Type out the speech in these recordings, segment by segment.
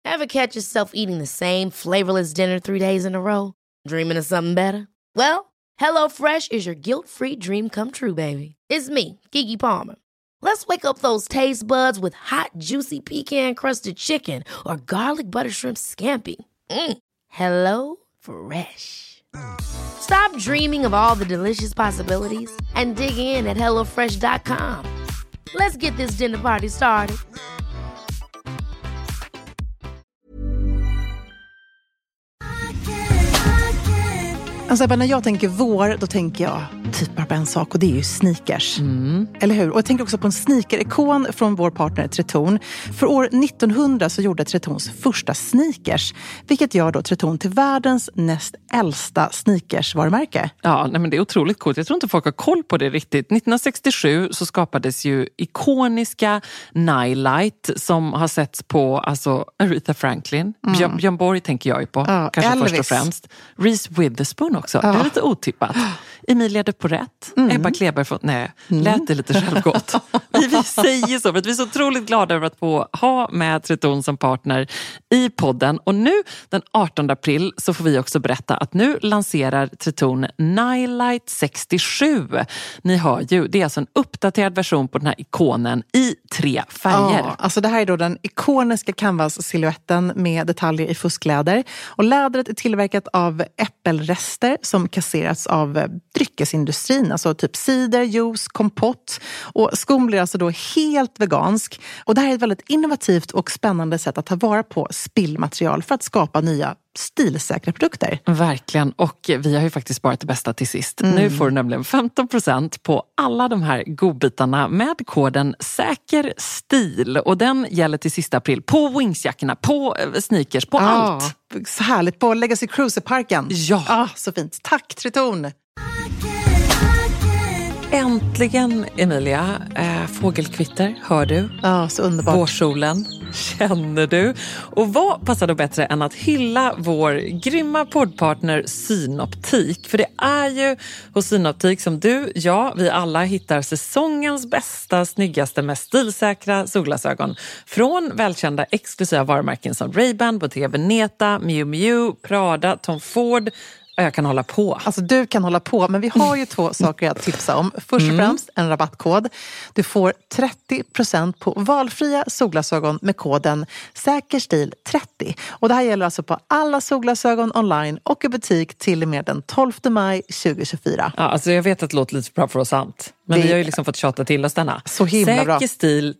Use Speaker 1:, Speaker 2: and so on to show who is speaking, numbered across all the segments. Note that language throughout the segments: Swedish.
Speaker 1: Ever catch yourself eating the same flavorless dinner 3 days in a row? Dreaming of something better? Well, HelloFresh is your guilt-free dream come true, baby. It's me, Keke Palmer. Let's wake up those taste buds with hot, juicy pecan-crusted chicken or garlic butter shrimp scampi. Hello Fresh. Stop dreaming of all the delicious possibilities and dig in at HelloFresh.com. Let's get this dinner party started.
Speaker 2: Alltså när jag tänker vår, då tänker jag typ bara på en sak, och det är ju sneakers. Eller hur? Och jag tänker också på en sneaker-ikon från vår partner Tretorn. För år 1900 så gjorde Tretorns första sneakers, vilket gör då Tretorn till världens näst äldsta sneakers-varumärke.
Speaker 3: Ja, nej, men det är otroligt coolt. Jag tror inte folk har koll på det riktigt. 1967 så skapades ju ikoniska Nightlight som har setts på alltså Aretha Franklin. Björn Borg tänker jag ju på, kanske
Speaker 2: Elvis.
Speaker 3: först och främst. Reese Witherspoon också, det är lite otippat. Emilia de Porrett, Ebba Kleber från... Nej, lät det lite självgott. Vi säger så, för att vi är så otroligt glada över att få ha med Tretorn som partner i podden. Och nu, den 18 april, så får vi också berätta att nu lanserar Tretorn Nightlight 67. Ni hör ju, det är alltså en uppdaterad version på den här ikonen i 3 färger.
Speaker 2: Ja, alltså det här är då den ikoniska canvas-silhuetten med detaljer i fuskläder. Och lädret är tillverkat av äppelrester som kasserats av dryckesindustrin, alltså typ cider, juice, kompott. Och skon blir alltså då helt vegansk. Och det här är ett väldigt innovativt och spännande sätt att ta vara på spillmaterial för att skapa nya stilsäkra produkter.
Speaker 3: Verkligen, och vi har ju faktiskt sparat det bästa till sist. Nu får du nämligen 15% på alla de här godbitarna med koden SÄKERSTIL. Och den gäller till sista april på Wingsjackorna, på sneakers, på allt.
Speaker 2: Så härligt, på Legacy Cruiser-parken.
Speaker 3: Ja.
Speaker 2: Så fint. Tack Tretorn!
Speaker 3: Äntligen, Emilia. Fågelkvitter, hör du?
Speaker 2: Ja, så underbart.
Speaker 3: Vårsolen, känner du? Och vad passar då bättre än att hylla vår grymma poddpartner Synoptik? För det är ju hos Synoptik som du, vi alla hittar säsongens bästa, snyggaste, mest stilsäkra solglasögon. Från välkända exklusiva varumärken som Ray-Ban, Bottega Veneta, Miu Miu, Prada, Tom Ford. Jag kan hålla på.
Speaker 2: Alltså du kan hålla på, men vi har ju 2 saker att tipsa om. Först och främst en rabattkod. Du får 30% på valfria solglasögon med koden SÄKERSTIL30. Och det här gäller alltså på alla solglasögon online och i butik till och med den 12 maj 2024.
Speaker 3: Ja, alltså jag vet att det låter lite bra för oss sant. Men vi har ju liksom fått tjata till oss denna.
Speaker 2: Så himla bra.
Speaker 3: Säker stil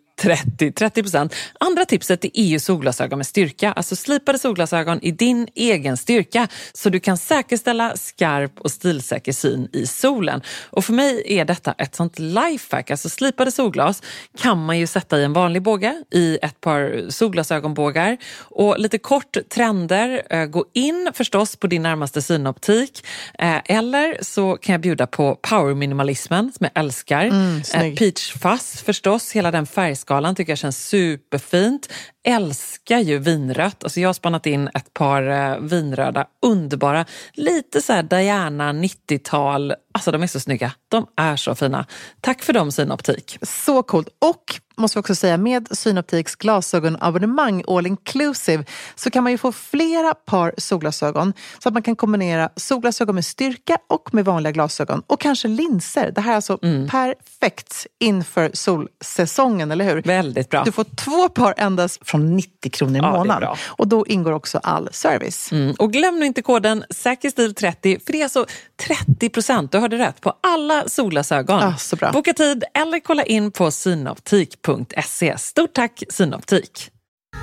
Speaker 3: 30%. Andra tipset är EU solglasögon med styrka. Alltså slipade solglasögon i din egen styrka. Så du kan säkerställa skarp och stilsäker syn i solen. Och för mig är detta ett sånt lifehack. Alltså slipade solglas kan man ju sätta i en vanlig båge. I ett par solglasögonbågar. Och lite kort trender. Gå in förstås på din närmaste synoptik. Eller så kan jag bjuda på power minimalismen som jag älskar. Peach fuzz förstås. Hela den färgskalan tycker jag känns superfint. Älskar ju vinrött. Alltså jag har spannat in ett par vinröda, underbara. Lite så här Diana 90-tal. Alltså de är så snygga. De är så fina. Tack för dem Synoptik.
Speaker 2: Så coolt. Och måste vi också säga, med Synoptiks glasögonabonnemang all inclusive så kan man ju få flera par solglasögon så att man kan kombinera solglasögon med styrka och med vanliga glasögon och kanske linser. Det här är alltså perfekt inför solsäsongen, eller hur?
Speaker 3: Väldigt bra.
Speaker 2: Du får 2 par endast från 90 kronor i månaden. Och då ingår också all service.
Speaker 3: Och glöm nu inte koden SÄKERSTIL30 för det är alltså 30%, du hörde rätt, på alla solglasögon.
Speaker 2: Så bra.
Speaker 3: Boka tid eller kolla in på synoptik.se. Stort tack Synoptik.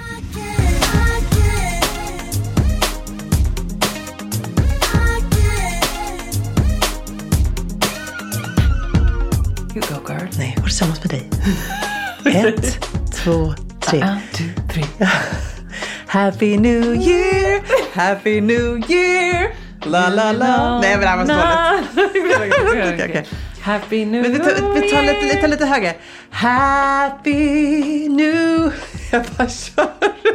Speaker 2: You go girl. Nej, var tillsammans med dig. 1, 2, 3. 1, 2, 3. Happy New Year, Happy New Year. La la la. Nej, men det här var så dåligt. Okay.
Speaker 3: Happy New
Speaker 2: Year. Men vi tar lite högre. Happy New. Jag bara kör.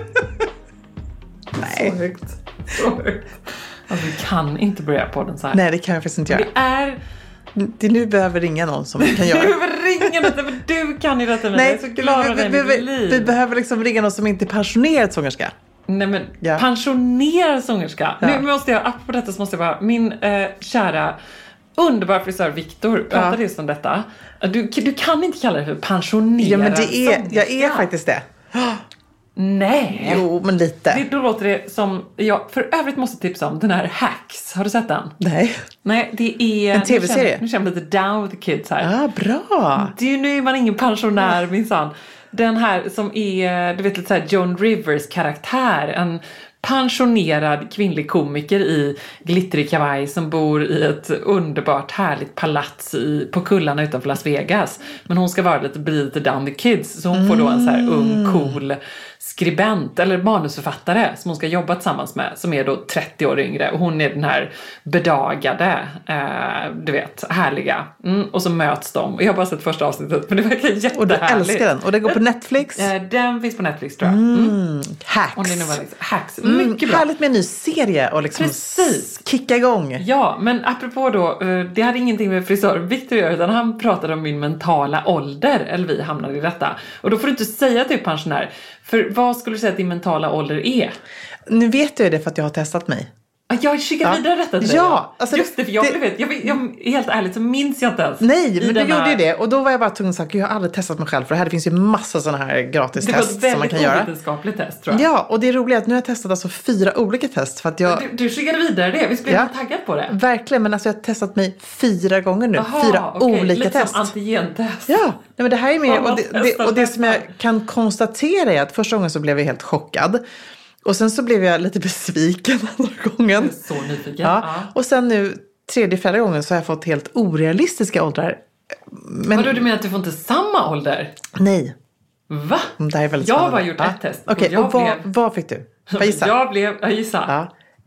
Speaker 2: Nej.
Speaker 3: Så högt. Alltså, vi kan inte börja på den så här.
Speaker 2: Nej, det kan jag faktiskt inte göra. Det nu behöver ringa någon som kan göra.
Speaker 3: Du behöver ringa detta, för du kan ju detta med.
Speaker 2: Nej,
Speaker 3: jag är så glad att
Speaker 2: vi behöver liksom ringa någon som inte är passionerad sångerska.
Speaker 3: Nej men, pensionerad sångerska. Nu måste jag, apropå detta så måste jag bara, min kära underbara frisör Victor pratade just om detta. Du kan inte kalla det för pensionerad sångerska.
Speaker 2: Jag är faktiskt det.
Speaker 3: Nej.
Speaker 2: Jo, men lite.
Speaker 3: Då låter det som, jag för övrigt måste tipsa om den här Hacks. Har du sett den? Nej, det är
Speaker 2: en tv-serie.
Speaker 3: Nu känner jag lite down with the kids här.
Speaker 2: Bra.
Speaker 3: Nu är man ingen pensionär minsann. Den här som är, du vet, lite så här Joan Rivers karaktär, en pensionerad kvinnlig komiker i glittrig kavaj som bor i ett underbart härligt palats på kullarna utanför Las Vegas. Men hon ska vara lite down the kids, så hon får då en så här ung, cool skribent eller manusförfattare som hon ska jobba tillsammans med, som är då 30 år yngre, och hon är den här bedagade, du vet, härliga. Och så möts de. Jag har bara sett första avsnittet, men det verkar jättehärligt.
Speaker 2: Och du älskar den. Och den går på Netflix?
Speaker 3: Den finns på Netflix, tror jag.
Speaker 2: Hacks.
Speaker 3: Och det är nog liksom, Hacks. Mycket bra.
Speaker 2: Härligt med en ny serie och liksom kicka igång.
Speaker 3: Ja, men apropå då, det hade ingenting med frisör Victor att göra, utan han pratade om min mentala ålder, eller vi hamnade i detta. Och då får du inte säga att du är pensionär. För vad skulle du säga att din mentala ålder är?
Speaker 2: Nu vet jag det för att jag har testat mig.
Speaker 3: Jag skickar vidare detta till dig.
Speaker 2: Ja, alltså
Speaker 3: just det, för jag helt ärligt så minns jag inte ens.
Speaker 2: Nej, men du gjorde ju det. Och då var jag bara tvungen att säga, jag har aldrig testat mig själv. För det finns ju massa sådana här gratis test som man kan göra. Det var ett väldigt
Speaker 3: ovetenskapligt test, tror jag.
Speaker 2: Ja, och det är roligt att nu har jag testat alltså 4 olika test. För att
Speaker 3: du skickade vidare det, vi blev taggad på det.
Speaker 2: Verkligen, men alltså jag har testat mig 4 gånger nu. 4 olika test.
Speaker 3: Lite som antigentest.
Speaker 2: Ja, nej, men det här är mer, och det som jag kan konstatera är att första gången så blev jag helt chockad. Och sen så blev jag lite besviken andra gången.
Speaker 3: Så nyfiken.
Speaker 2: Ja. Och sen nu 3:e, 4:e gången så har jag fått helt orealistiska åldrar.
Speaker 3: Men du menar att du får inte samma ålder?
Speaker 2: Nej.
Speaker 3: Va?
Speaker 2: Det här är väldigt
Speaker 3: jag har
Speaker 2: spännande.
Speaker 3: bara gjort ett test.
Speaker 2: Okej, och vad fick du?
Speaker 3: Jag gissar.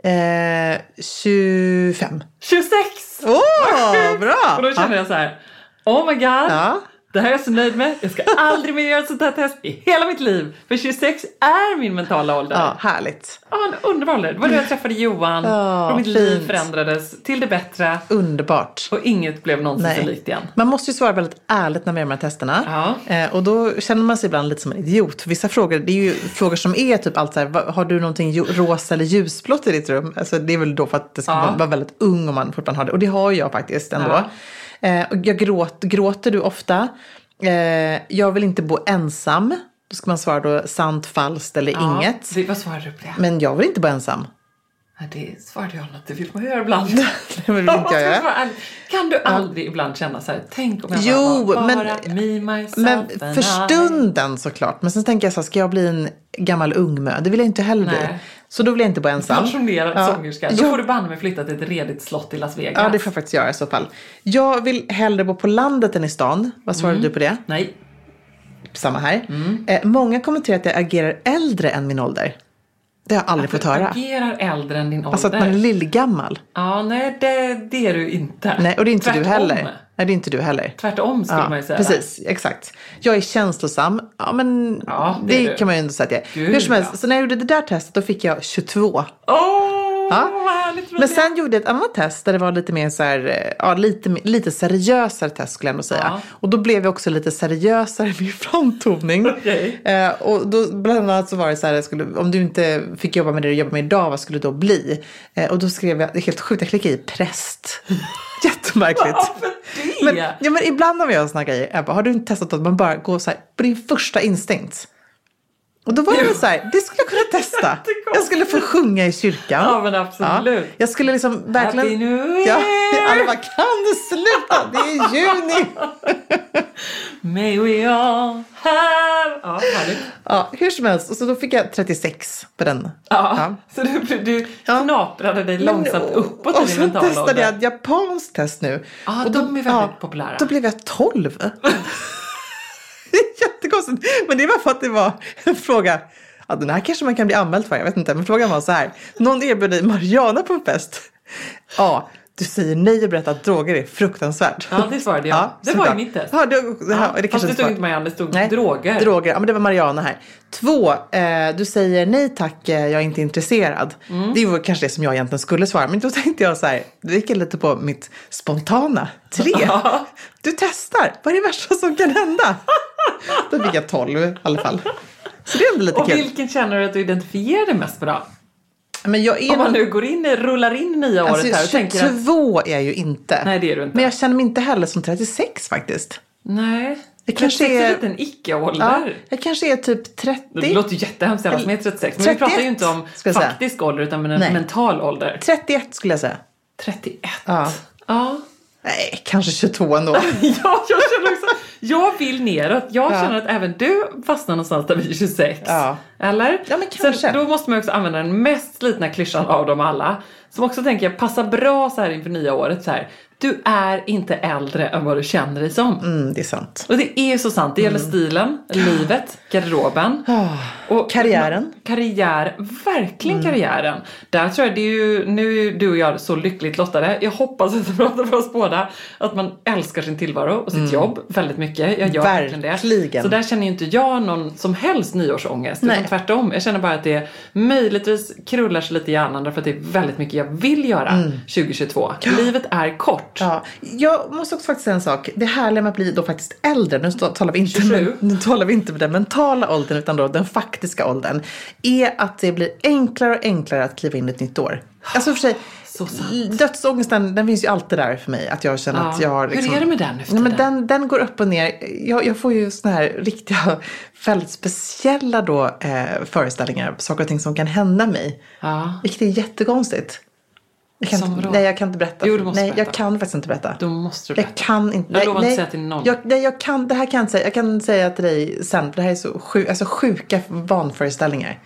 Speaker 2: 25.
Speaker 3: 26!
Speaker 2: Bra!
Speaker 3: Och då känner jag så här, oh my god.
Speaker 2: Ja.
Speaker 3: Det här är jag så nöjd med. Jag ska aldrig mer göra ett sånt här test i hela mitt liv. För 26 är min mentala ålder.
Speaker 2: Ja, härligt.
Speaker 3: Ja, en underbar ålder. Det var då jag träffade Johan. Och mitt liv förändrades till det bättre.
Speaker 2: Underbart.
Speaker 3: Och inget blev någonsin så likt igen.
Speaker 2: Man måste ju svara väldigt ärligt när man gör de här testerna. Och då känner man sig ibland lite som en idiot. För vissa frågor, det är ju frågor som är typ allt så här, har du någonting rosa eller ljusblått i ditt rum? Alltså det är väl då för att det ska vara väldigt ung om man fortfarande har det. Och det har jag faktiskt ändå. Gråter du ofta? Jag vill inte bo ensam. Då ska man svara då sant, falskt eller inget.
Speaker 3: Vad svarar du på det?
Speaker 2: Men jag vill inte bo ensam.
Speaker 3: Det svarade jag att det vill man göra ibland.
Speaker 2: Det vill inte jag göra.
Speaker 3: Kan du aldrig ibland känna så här, tänk om jag
Speaker 2: men för stunden såklart. Men sen tänker jag så här, ska jag bli en gammal ungmö? Det vill jag inte heller bli. Så då vill jag inte bo ensam.
Speaker 3: Pensionerad sångerska. Då får du banne med flytta till ett redigt slott i Las Vegas.
Speaker 2: Ja, det får jag faktiskt göra i så fall. Jag vill hellre bo på landet än i stan. Vad svarar du på det?
Speaker 3: Nej.
Speaker 2: Samma här. Många kommenterar att jag agerar äldre än min ålder. Det har jag aldrig fått höra.
Speaker 3: Agerar äldre än din ålder.
Speaker 2: Alltså att man är lillgammal.
Speaker 3: Ja, nej, det är du inte.
Speaker 2: Nej, och det är inte
Speaker 3: tvärtom.
Speaker 2: Du heller. Nej, det är inte du heller.
Speaker 3: Tvärtom skulle man ju säga.
Speaker 2: Precis, exakt. Jag är känslosam. Ja, men det kan man ju ändå säga att jag är. Hur som helst, så när jag gjorde det där testet då fick jag 22. Men sen gjorde jag ett annat test där det var lite mer så här, lite seriösare test skulle jag ändå säga. Och då blev jag också lite seriösare i min framtoning. Och då bland annat så var det så här, om du inte fick jobba med det du jobbar med idag, vad skulle det då bli? Och då skrev jag, det är helt sjukt, jag klickade i präst. Jättemärkligt. Men ibland har jag såna grejer, jag bara, har du inte testat att man bara går så här på din första instinkt? Och då var det så här, det skulle jag kunna testa. Jag skulle få sjunga i kyrkan.
Speaker 3: Ja, men absolut.
Speaker 2: Ja. Jag skulle liksom verkligen...
Speaker 3: Happy New Year!
Speaker 2: Ja, alla bara, kan du sluta? Det är juni.
Speaker 3: May we all have... Ja, härligt.
Speaker 2: Ja, hur som helst. Och så då fick jag 36 på den.
Speaker 3: Ja. Så du knaprade dig långsamt uppåt i din mentala ålder.
Speaker 2: Och så testade jag ett japanskt test nu.
Speaker 3: Ja, och de är väldigt populära.
Speaker 2: Då blev jag 12. Det är jättekonstigt. Men det var för att det var en fråga. Ja, den här kanske man kan bli anmäld för, jag vet inte. Men frågan var så här. Någon erbjöd dig marijuana på en fest. Ja, du säger nej och berättar att droger är fruktansvärt.
Speaker 3: Ja, det svarade jag. Det var ju mitt test.
Speaker 2: Ja, det
Speaker 3: fast det stod inte marijuana, det stod droger.
Speaker 2: Droger, ja men det var marijuana här. 2, du säger nej tack, jag är inte intresserad. Det var kanske det som jag egentligen skulle svara. Men då tänkte jag så här, det gick lite på mitt spontana. 3, du testar, vad är det värsta som kan hända? Då fick jag 12 i alla fall. Så det är ändå lite
Speaker 3: Och
Speaker 2: kul.
Speaker 3: vilken känner du att du identifierar dig mest med då?
Speaker 2: Men jag är
Speaker 3: Om man nu rullar in nya året här och tänker att...
Speaker 2: 22 är jag ju inte.
Speaker 3: Nej, det är du inte.
Speaker 2: Men jag känner mig inte heller som 36 faktiskt.
Speaker 3: Nej.
Speaker 2: Det kanske
Speaker 3: är
Speaker 2: är
Speaker 3: lite en icke-ålder.
Speaker 2: Ja, jag kanske är typ 30.
Speaker 3: Det låter ju jättehemskt alla som är 36. Men
Speaker 2: 31,
Speaker 3: vi pratar ju inte om faktisk ålder utan med en mental ålder.
Speaker 2: 31 skulle jag säga.
Speaker 3: 31?
Speaker 2: Ja. Nej, kanske 22 ändå.
Speaker 3: Ja, jag känner också. Jag vill neråt. Jag känner att även du fastnar någonstans där vi är 26.
Speaker 2: Ja.
Speaker 3: Eller?
Speaker 2: Ja, men kanske.
Speaker 3: Sen, då måste man också använda den mest slitna klyschan av dem alla. Som också tänker jag passar bra så här inför nya året så här. Du är inte äldre än vad du känner dig som.
Speaker 2: Det är sant.
Speaker 3: Och det är ju så sant. Det gäller stilen, livet, garderoben.
Speaker 2: Och karriären.
Speaker 3: Verkligen karriären. Där tror jag det är ju, nu är du och jag så lyckligt lottade. Jag hoppas att jag pratar för oss båda. Att man älskar sin tillvaro och sitt jobb väldigt mycket. Jag gör verkligen det. Så där känner ju inte jag någon som helst nyårsångest. Utan tvärtom. Jag känner bara att det möjligtvis krullar sig lite i hjärnan. Därför att det är väldigt mycket jag vill göra 2022. Livet är kort.
Speaker 2: Ja, jag måste också faktiskt säga en sak. Det härliga med att bli då faktiskt äldre, nu talar vi inte med den mentala åldern utan då den faktiska åldern, är att det blir enklare och enklare att kliva in i ett nytt år. Alltså för sig, dödsångesten, den finns ju alltid där för mig. Att jag känner att jag har liksom,
Speaker 3: hur är det med den efter
Speaker 2: men den går upp och ner. Jag får ju såna här riktiga, väldigt speciella då föreställningar, saker och ting som kan hända mig. Vilket är jättekonstigt. Jag kan inte berätta.
Speaker 3: Jo, du måste berätta.
Speaker 2: Jag kan faktiskt inte berätta.
Speaker 3: Då måste du berätta.
Speaker 2: Jag kan inte.
Speaker 3: Jag lovar inte att säga till någon.
Speaker 2: Det här kan jag inte säga. Jag kan säga till dig sen. Det här är så sjuka vanföreställningar.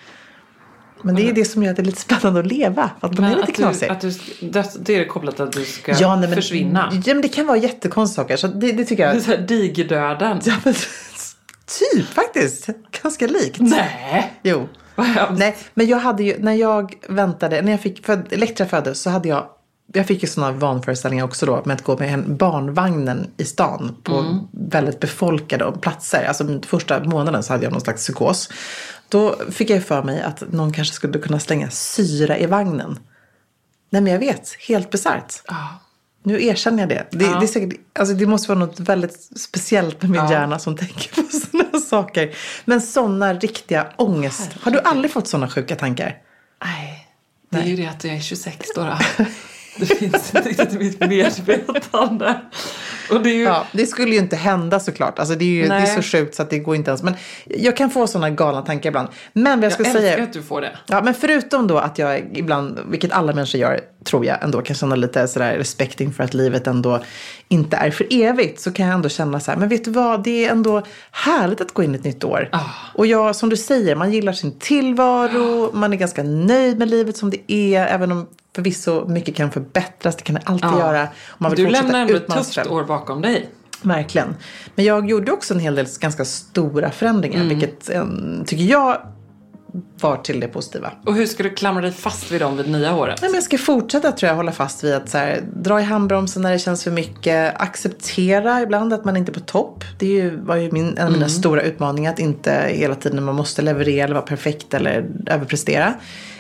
Speaker 2: Men det är det som gör att det är lite spännande att leva. Att man är lite knasig.
Speaker 3: Det är kopplat till att du ska försvinna.
Speaker 2: Ja, men det kan vara jättekonstiga saker. Så det tycker jag.
Speaker 3: Det är så här digerdöden.
Speaker 2: Ja, men, typ faktiskt. Ganska likt.
Speaker 3: Nej.
Speaker 2: Jo. Nej, men jag hade ju, när jag fick Elektra föddes så hade jag fick ju sådana vanföreställningar också då med att gå med barnvagnen i stan på väldigt befolkade platser. Alltså första månaden så hade jag någon slags psykos. Då fick jag för mig att någon kanske skulle kunna slänga syra i vagnen. Nej, men jag vet, helt bisarrt. Nu erkänner jag det. Det är säkert, alltså det måste vara något väldigt speciellt med min hjärna som tänker på sådana saker. Men sådana riktiga ångest. Har du aldrig fått sådana sjuka tankar?
Speaker 3: Nej. Det är ju det att jag är 26 då. Det finns inte riktigt i mitt medvetande. Och det är ju...
Speaker 2: det skulle ju inte hända såklart. Alltså det är så sjukt så att det går inte ens. Men jag kan få sådana galna tankar ibland. Men jag
Speaker 3: älskar att du får det.
Speaker 2: Ja, men förutom då att jag ibland, vilket alla människor gör, tror jag ändå kan känna lite sådär respekt inför att livet ändå inte är för evigt. Så kan jag ändå känna så här, men vet du vad? Det är ändå härligt att gå in i ett nytt år. Och jag, som du säger, man gillar sin tillvaro. Man är ganska nöjd med livet som det är. Även om förvisso mycket kan förbättras, det kan det alltid göra. Man vill
Speaker 3: du lämnar ändå ett tufft år bakom dig.
Speaker 2: Verkligen. Men jag gjorde också en hel del ganska stora förändringar, vilket tycker jag var till det positiva.
Speaker 3: Och hur ska du klamra dig fast vid dem vid nya året?
Speaker 2: Nej, men jag ska fortsätta, tror jag, hålla fast vid att så här, dra i handbromsen när det känns för mycket. Acceptera ibland att man inte är på topp. Det var ju en av mina stora utmaningar, att inte hela tiden man måste leverera eller vara perfekt eller överprestera.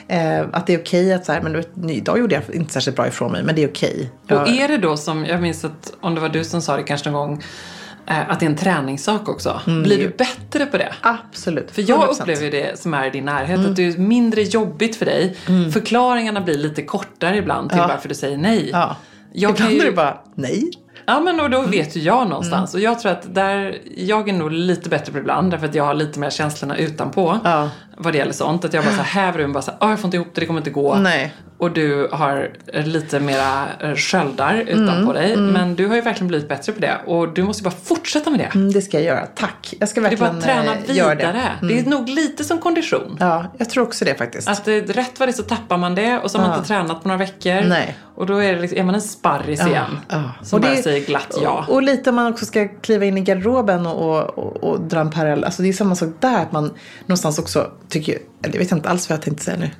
Speaker 2: Att det är okej att så här, men idag gjorde jag inte särskilt bra ifrån mig, men det är okej.
Speaker 3: Och är det då som, jag minns att om det var du som sa det kanske någon gång, att det är en träningssak också. Blir du bättre på det?
Speaker 2: Absolut. 100%.
Speaker 3: För jag upplever det som är i din närhet, att det är mindre jobbigt för dig. Förklaringarna blir lite kortare ibland till varför du säger nej.
Speaker 2: Ibland är det bara nej.
Speaker 3: Ja, men och då vet ju jag någonstans. Och jag tror att jag är nog lite bättre på det ibland. Därför att jag har lite mer känslorna utanpå. Vad det gäller sånt. Att jag bara så här häver och bara så här, jag får inte ihop det kommer inte gå.
Speaker 2: Nej.
Speaker 3: Och du har lite mera sköldar utanpå dig. Men du har ju verkligen blivit bättre på det. Och du måste bara fortsätta med det.
Speaker 2: Det ska jag göra, tack. Jag ska verkligen
Speaker 3: göra det. Det är bara träna vidare. Det är nog lite som kondition.
Speaker 2: Ja, jag tror också det faktiskt.
Speaker 3: Att rätt vad det så tappar man det. Och så har man inte tränat på några veckor.
Speaker 2: Nej.
Speaker 3: Och då är, det liksom, är man en sparris igen. Som bara säger glatt ja.
Speaker 2: Och lite om man också ska kliva in i garderoben och dra en parallell. Alltså det är samma sak där. Att man någonstans också tycker, eller jag vet inte alls vad jag tänkte säga nu.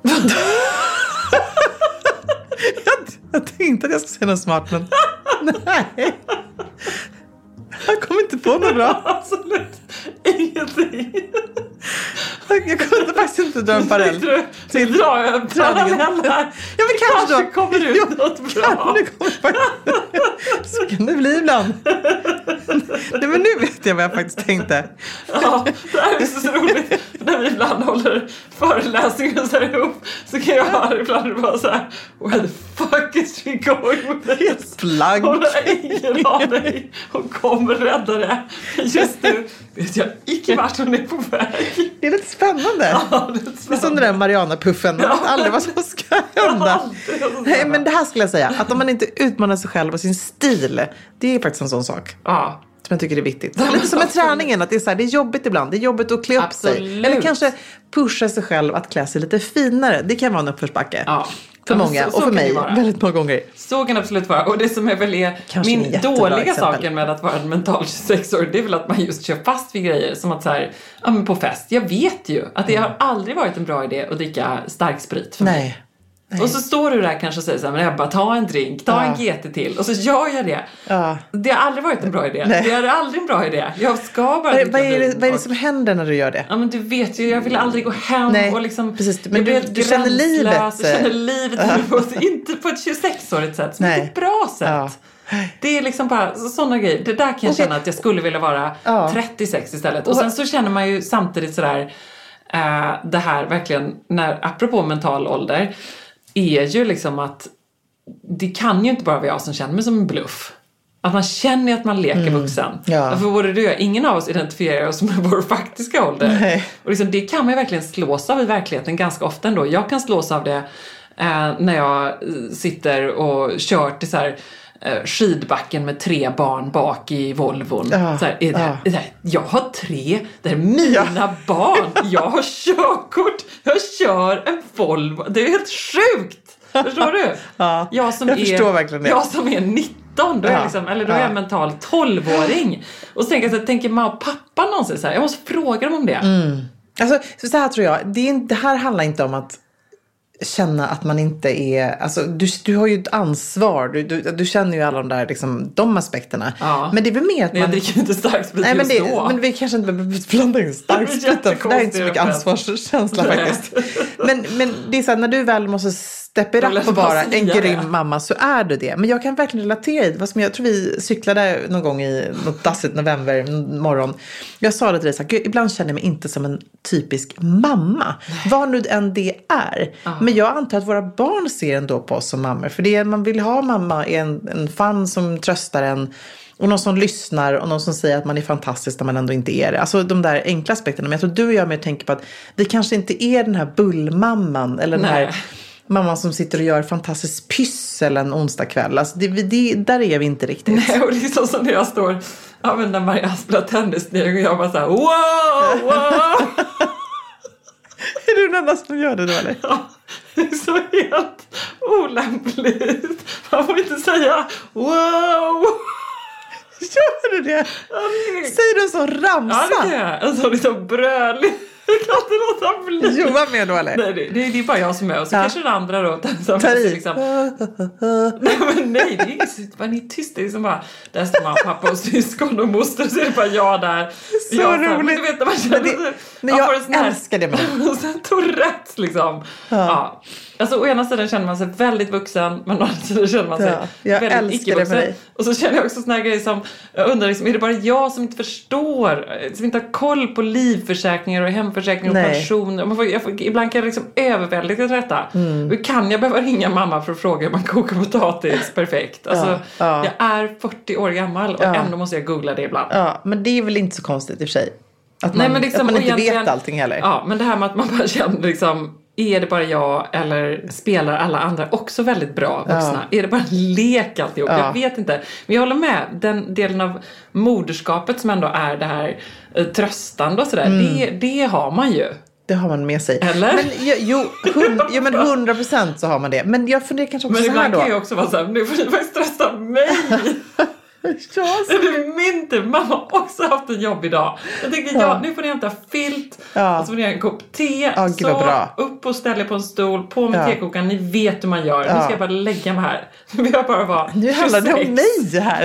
Speaker 2: Jag tänkte att jag skulle säga något smart, men nej. Jag kommer inte på något bra.
Speaker 3: Absolut ingenting.
Speaker 2: Jag kunde faktiskt inte dra en parallell.
Speaker 3: Till träningen.
Speaker 2: Ja, men kanske
Speaker 3: kommer det ut något bra.
Speaker 2: Så kan det bli ibland. Nej, men nu vet jag vad jag faktiskt tänkte.
Speaker 3: Ja, det här är så roligt. när vi ibland håller föreläsningar så här ihop, så kan jag höra ibland bara så här: where the fuck is she going with this?
Speaker 2: Blank.
Speaker 3: Hon har ingen aning. Hon kommer rädda det. Just nu vet jag inte vart hon är på väg.
Speaker 2: Det är lite spännande.
Speaker 3: Ja, det är spännande.
Speaker 2: Det är som den där Mariana-puffen. Man vet aldrig vad som ska hända. Nej, men det här skulle jag säga. Att om man inte utmanar sig själv och sin stil, det är faktiskt en sån sak.
Speaker 3: Ja.
Speaker 2: Som jag tycker är viktigt. Lite som med träningen. Att det är, så här, det är jobbigt ibland. Det är jobbigt att klä upp sig. Eller kanske pusha sig själv att klä sig lite finare. Det kan vara en uppförsbacke.
Speaker 3: Ja.
Speaker 2: För många. Och för mig väldigt många gånger.
Speaker 3: Så kan det absolut vara. Och det som är väl min dåliga saken med att vara en mental 26-år, det är väl att man just kör fast vid grejer. Som att så här, ja, men på fest. Jag vet ju att det har aldrig varit en bra idé att dricka stark sprit för mig. Nej. Och så står du där kanske och säger så här, men jag bara, ta en drink, ta en GT till. Och så gör jag det. Ja. Det har aldrig varit en bra idé. Nej. Det är aldrig en bra idé. Jag ska bara
Speaker 2: vad är det som händer när du gör det?
Speaker 3: Ja, men du vet ju, jag vill aldrig gå hem. Nej, och liksom,
Speaker 2: precis. Men du känner livet.
Speaker 3: Du känner livet. Inte på ett 26-årigt sätt. Som ett bra sätt. Ja. Det är liksom bara sådana grejer. Det där kan jag känna att jag skulle vilja vara 36 istället. Och sen så känner man ju samtidigt sådär, det här verkligen, apropå mental ålder, är ju liksom att det kan ju inte bara vara jag som känner mig som en bluff. Att man känner att man leker vuxen. Ja. För både du och jag, ingen av oss identifierar oss med vår faktiska ålder. Nej. Och liksom, det kan man ju verkligen slås av i verkligheten ganska ofta ändå. Jag kan slås av det när jag sitter och kör till så här skidbacken med 3 barn bak i Volvon. Så här, jag har 3, det är mina barn. Jag har körkort. Jag kör en Volvo. Det är helt sjukt. Förstår du?
Speaker 2: Ja, jag förstår verkligen det.
Speaker 3: Jag som är 19, då är liksom, eller då är jag mental 12-åring. Och så tänker mamma och pappa någonsin så här, jag måste fråga dem om det.
Speaker 2: Alltså, så här tror jag, det här handlar inte om att känna att man inte är, alltså du har ju ett ansvar, du känner ju alla de där liksom, de aspekterna. Ja. Men det är väl mer att
Speaker 3: man... Jag dricker ju inte stark sprit just då.
Speaker 2: Men vi kanske inte behöver blanda in stark sprit, för det är inte så mycket ansvarskänsla faktiskt. Men det är så här, när du väl måste steppa upp och vara en grym mamma, så är du det. Men jag kan verkligen relatera i det. Jag tror vi cyklade någon gång i något dassigt november morgon. Jag sa det till dig så här, ibland känner jag mig inte som en typisk mamma. Vad nu än det är. Men jag antar att våra barn ser ändå på oss som mammor. För det man vill ha mamma är en fan som tröstar en. Och någon som lyssnar och någon som säger att man är fantastisk när man ändå inte är det. Alltså de där enkla aspekterna. Men jag tror du och jag mer tänker på att vi kanske inte är den här bullmamman. Eller den här mamman som sitter och gör fantastisk pyssel en onsdag kväll. Alltså där är vi inte riktigt.
Speaker 3: Nej, och det är så som när jag står, när Maria spelar tennis och jag bara så här, wow.
Speaker 2: Är du den enda som gör det då, eller?
Speaker 3: Ja, det är så helt olämpligt. Man får inte säga wow.
Speaker 2: Gör du det? Säger du en sån ramsa?
Speaker 3: Ja, det är en sån liksom brölig. Jag kan inte låta bli.
Speaker 2: Jo, vad med då, eller?
Speaker 3: Nej, det är bara jag som är. Och så kanske den andra då. Tar i. Liksom. Nej, det är inget. Man är tyst. Det är som bara, där står man pappa och syskon och moster. Så är det bara jag där.
Speaker 2: Så jag roligt.
Speaker 3: Du vet när man känner
Speaker 2: men jag älskar det med det.
Speaker 3: Och sen Tourettes liksom. Ja. Alltså å ena sidan känner man sig väldigt vuxen, men å andra sidan känner man sig väldigt icke-vuxen. Och så känner jag också såna här grejer som, jag undrar liksom, är det bara jag som inte förstår, som inte har koll på livförsäkringar och hemförsäkringar och pensioner? Ibland kan jag liksom överväldigt detta. Hur kan jag behöva ringa mamma för att fråga hur man kokar potatis perfekt? Alltså, jag är 40 år gammal och ändå måste jag googla det ibland.
Speaker 2: Ja, men det är väl inte så konstigt i och för sig. Att man inte vet allting heller.
Speaker 3: Ja, men det här med att man bara känner liksom, är det bara jag eller spelar alla andra också väldigt bra vuxna? Är det bara en lek alltihop? Jag vet inte. Men jag håller med. Den delen av moderskapet som ändå är det här tröstande och sådär. Det har man ju. Det har man med sig. Eller? Men 100% så har man det. Men jag funderar kanske också så här då. Men ibland kan jag också vara så här, nu får ni faktiskt trösta mig. Det är min tur. Mamma har också haft en jobb idag. Jag tänker, nu får ni hämta filt. Och så får ni göra en kopp te. Så bra. Upp och ställa på en stol. På med tekokan. Ni vet hur man gör. Nu ska jag bara lägga mig här. Vi har bara vara
Speaker 2: nu handlar det om mig här.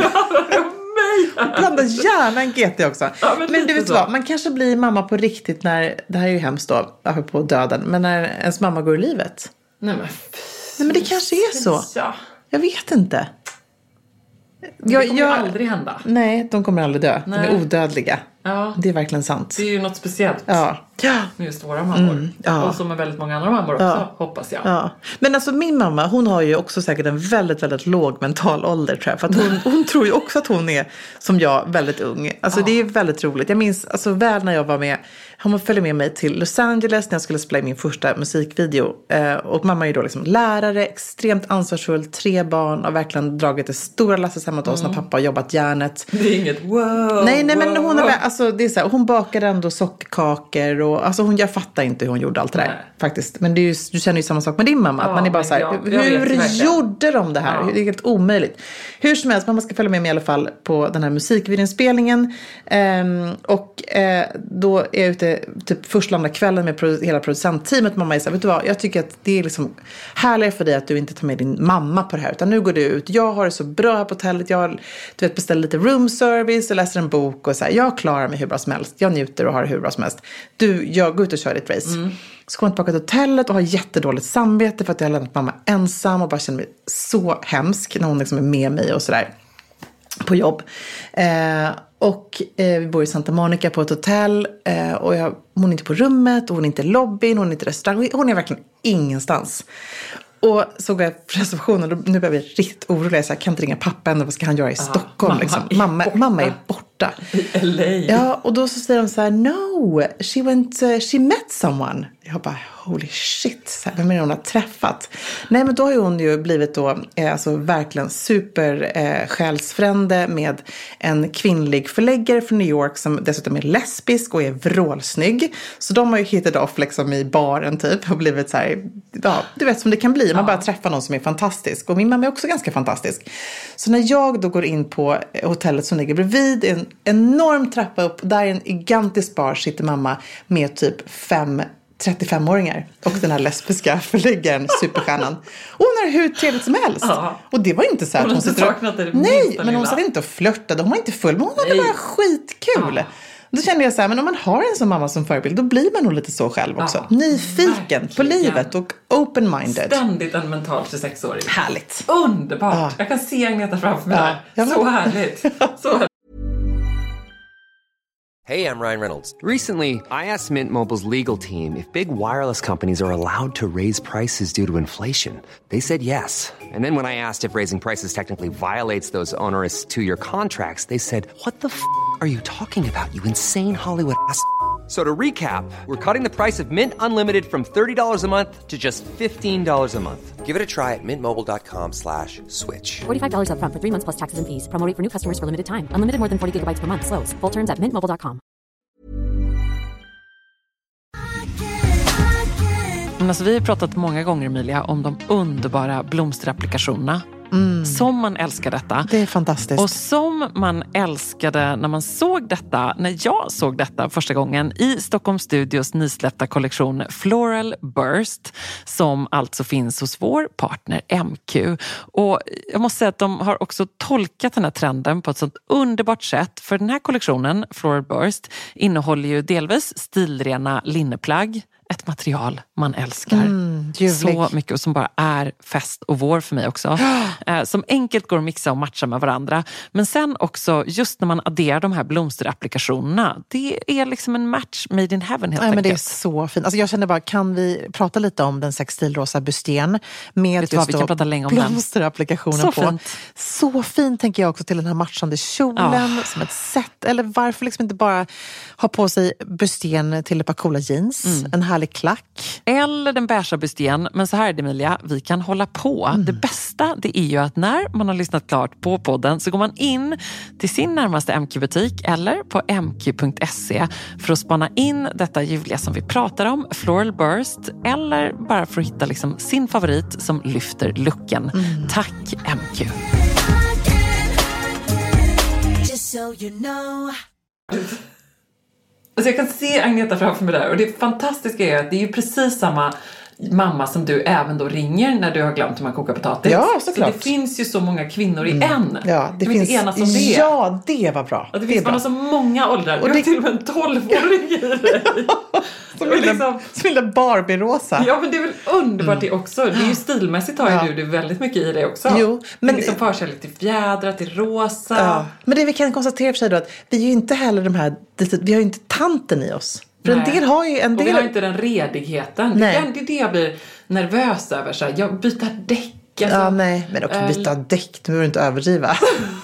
Speaker 2: Blanda gärna en GT också. Men du vet vad, man kanske blir mamma på riktigt när, det här är ju hemskt då, på döden, men när ens mamma går i livet. Nej men det kanske är så. Jag vet inte. Det kommer aldrig hända. Nej, de kommer aldrig dö. Nej. De är odödliga.
Speaker 3: Ja.
Speaker 2: Det är verkligen sant.
Speaker 3: Det är ju något speciellt.
Speaker 2: Ja.
Speaker 3: Med just våra mammor. Och som med väldigt många andra mammor också, hoppas jag.
Speaker 2: Ja. Men alltså min mamma, hon har ju också säkert en väldigt, väldigt låg mental ålder, tror jag. För att hon tror ju också att hon är, som jag, väldigt ung. Alltså det är väldigt roligt. Jag minns alltså väl när jag var med, hon följde med mig till Los Angeles när jag skulle spela in min första musikvideo. Och mamma är ju då liksom lärare, extremt ansvarsfull, 3 barn, och verkligen dragit det stora lasset hemma åt oss när pappa har jobbat järnet.
Speaker 3: Det är inget wow.
Speaker 2: Nej, men hon är, alltså det är så här, hon bakade ändå sockerkakor och alltså jag fattar inte hur hon gjorde allt det där faktiskt. Men det är ju, du känner ju samma sak med din mamma, att man är bara så här, hur gjorde de det här? Det är helt omöjligt. Hur som helst, mamma ska följa med mig i alla fall på den här musikvideoinspelningen. Då är jag ute typ första andra kvällen med hela producentteamet. Mamma är så här, vet du vad, jag tycker att det är liksom härligare för dig att du inte tar med din mamma på det här, utan nu går du ut. Jag har det så bra här på hotellet. Jag beställer lite room service och läser en bok och så här, jag klarar mig hur bra som helst. Jag njuter och har det hur bra som helst. Jag går ut och kör ditt race. Så kommer jag tillbaka till hotellet och har jättedåligt samvete för att jag har lämnat mamma ensam och bara känner mig så hemsk när hon liksom är med mig och sådär på jobb. Vi bor i Santa Monica på ett hotell och hon är inte på rummet och hon är inte i lobbyn, hon är inte i restaurang, hon är verkligen ingenstans. Och såg jag på receptionen och nu blev jag riktigt orolig. Jag kan inte ringa pappa än, vad ska han göra i Stockholm? Mamma är borta.
Speaker 3: I LA.
Speaker 2: Ja, och då så säger de så här, no, she met someone. Jag bara, holy shit, så här, vem är det hon har träffat? Nej, men då har hon ju blivit då, alltså verkligen själsfrände med en kvinnlig förläggare från New York som dessutom är lesbisk och är vrålsnygg. Så de har ju hittat off liksom i baren typ och blivit så här, ja, du vet som det kan bli. Man bara träffar någon som är fantastisk. Och min mamma är också ganska fantastisk. Så när jag då går in på hotellet som ligger bredvid, en enorm trappa upp, där i en gigantisk bar sitter mamma med typ 5 35-åringar och den här lesbiska förläggaren, superstjärnan. Och hon har hur trevligt som helst. Och det var inte så att hon sitter nej, men hon satt inte och flörtade. Hon var inte full, men hon hade bara skitkul. Då kände jag så här, men om man har en som mamma som förebild, då blir man nog lite så själv också. Nyfiken på livet och open-minded.
Speaker 3: Ständigt en mental 26-åring.
Speaker 2: Härligt.
Speaker 3: Underbart. Jag kan se Agneta framför mig där. Så härligt. Så härligt.
Speaker 4: Hey, I'm Ryan Reynolds. Recently, I asked Mint Mobile's legal team if big wireless companies are allowed to raise prices due to inflation. They said yes. And then when I asked if raising prices technically violates those onerous 2-year contracts, they said, what the f*** are you talking about, you insane Hollywood ass? So to recap, we're cutting the price of Mint Unlimited from $30 a month to just $15 a month. Give it a try at mintmobile.com/switch.
Speaker 5: $45 up front for 3 months plus taxes and fees. Promo rate for new customers for limited time. Unlimited more than 40 gigabytes per month. Slows full terms at mintmobile.com.
Speaker 3: Alltså, vi har pratat många gånger, Emilia, om de underbara blomsterapplikationerna. Som man älskar detta.
Speaker 2: Det är fantastiskt.
Speaker 3: Och som man älskade när man såg detta, när jag såg detta första gången i Stockholm Studios nysläppta kollektion Floral Burst, som alltså finns hos vår partner MQ. Och jag måste säga att de har också tolkat den här trenden på ett sånt underbart sätt, för den här kollektionen Floral Burst innehåller ju delvis stilrena linneplagg, ett material man älskar så mycket och som bara är fest och vår för mig också. Som enkelt går att mixa och matcha med varandra. Men sen också, just när man adderar de här blomsterapplikationerna, det är liksom en match made in heaven helt enkelt.
Speaker 2: Men det är så fint. Alltså jag känner bara, kan vi prata lite om den sextilrosa busten med
Speaker 3: vet just
Speaker 2: vi kan
Speaker 3: prata länge om
Speaker 2: blomsterapplikationen
Speaker 3: så
Speaker 2: på.
Speaker 3: Fint.
Speaker 2: Så fint tänker jag också till den här matchande kjolen som ett sätt. Eller varför liksom inte bara ha på sig busten till ett par coola jeans, en härlig klack.
Speaker 3: Eller den beiga busten. Men så här är det, Emilia, vi kan hålla på. Det bästa, det är ju att när man har lyssnat klart på podden så går man in till sin närmaste MQ-butik eller på mq.se för att spana in detta ljuvliga som vi pratar om, Floral Burst, eller bara för att hitta liksom sin favorit som lyfter looken. Tack MQ. Alltså jag kan se Agneta framför mig där, och det fantastiska är att det är ju precis samma mamma som du även då ringer när du har glömt hur man kokar potatis.
Speaker 2: Ja, såklart.
Speaker 3: Så det finns ju så många kvinnor i en.
Speaker 2: Ja, det finns.
Speaker 3: Inte enas om det.
Speaker 2: Ja, det var bra.
Speaker 3: Och det finns bara så många åldrar.
Speaker 2: Och
Speaker 3: du
Speaker 2: det
Speaker 3: har till och med en 12-åring i dig.
Speaker 2: Som lilla Barbie-rosa.
Speaker 3: Ja, men det är väl underbart det också. Det är ju stilmässigt har ju du väldigt mycket i dig också.
Speaker 2: Jo, men
Speaker 3: liksom förkärlek till fjädrar, till rosa.
Speaker 2: Ja. Men det vi kan konstatera för sig då att vi är ju inte heller de här, vi har ju inte tanten i oss. För en del har ju en del.
Speaker 3: Och vi har inte den redigheten.
Speaker 2: Nej.
Speaker 3: Det är det jag blir nervös över. Så här, jag byter däck. Alltså.
Speaker 2: Ja, nej. Men okej, byta däck. Nu behöver du inte överdriva.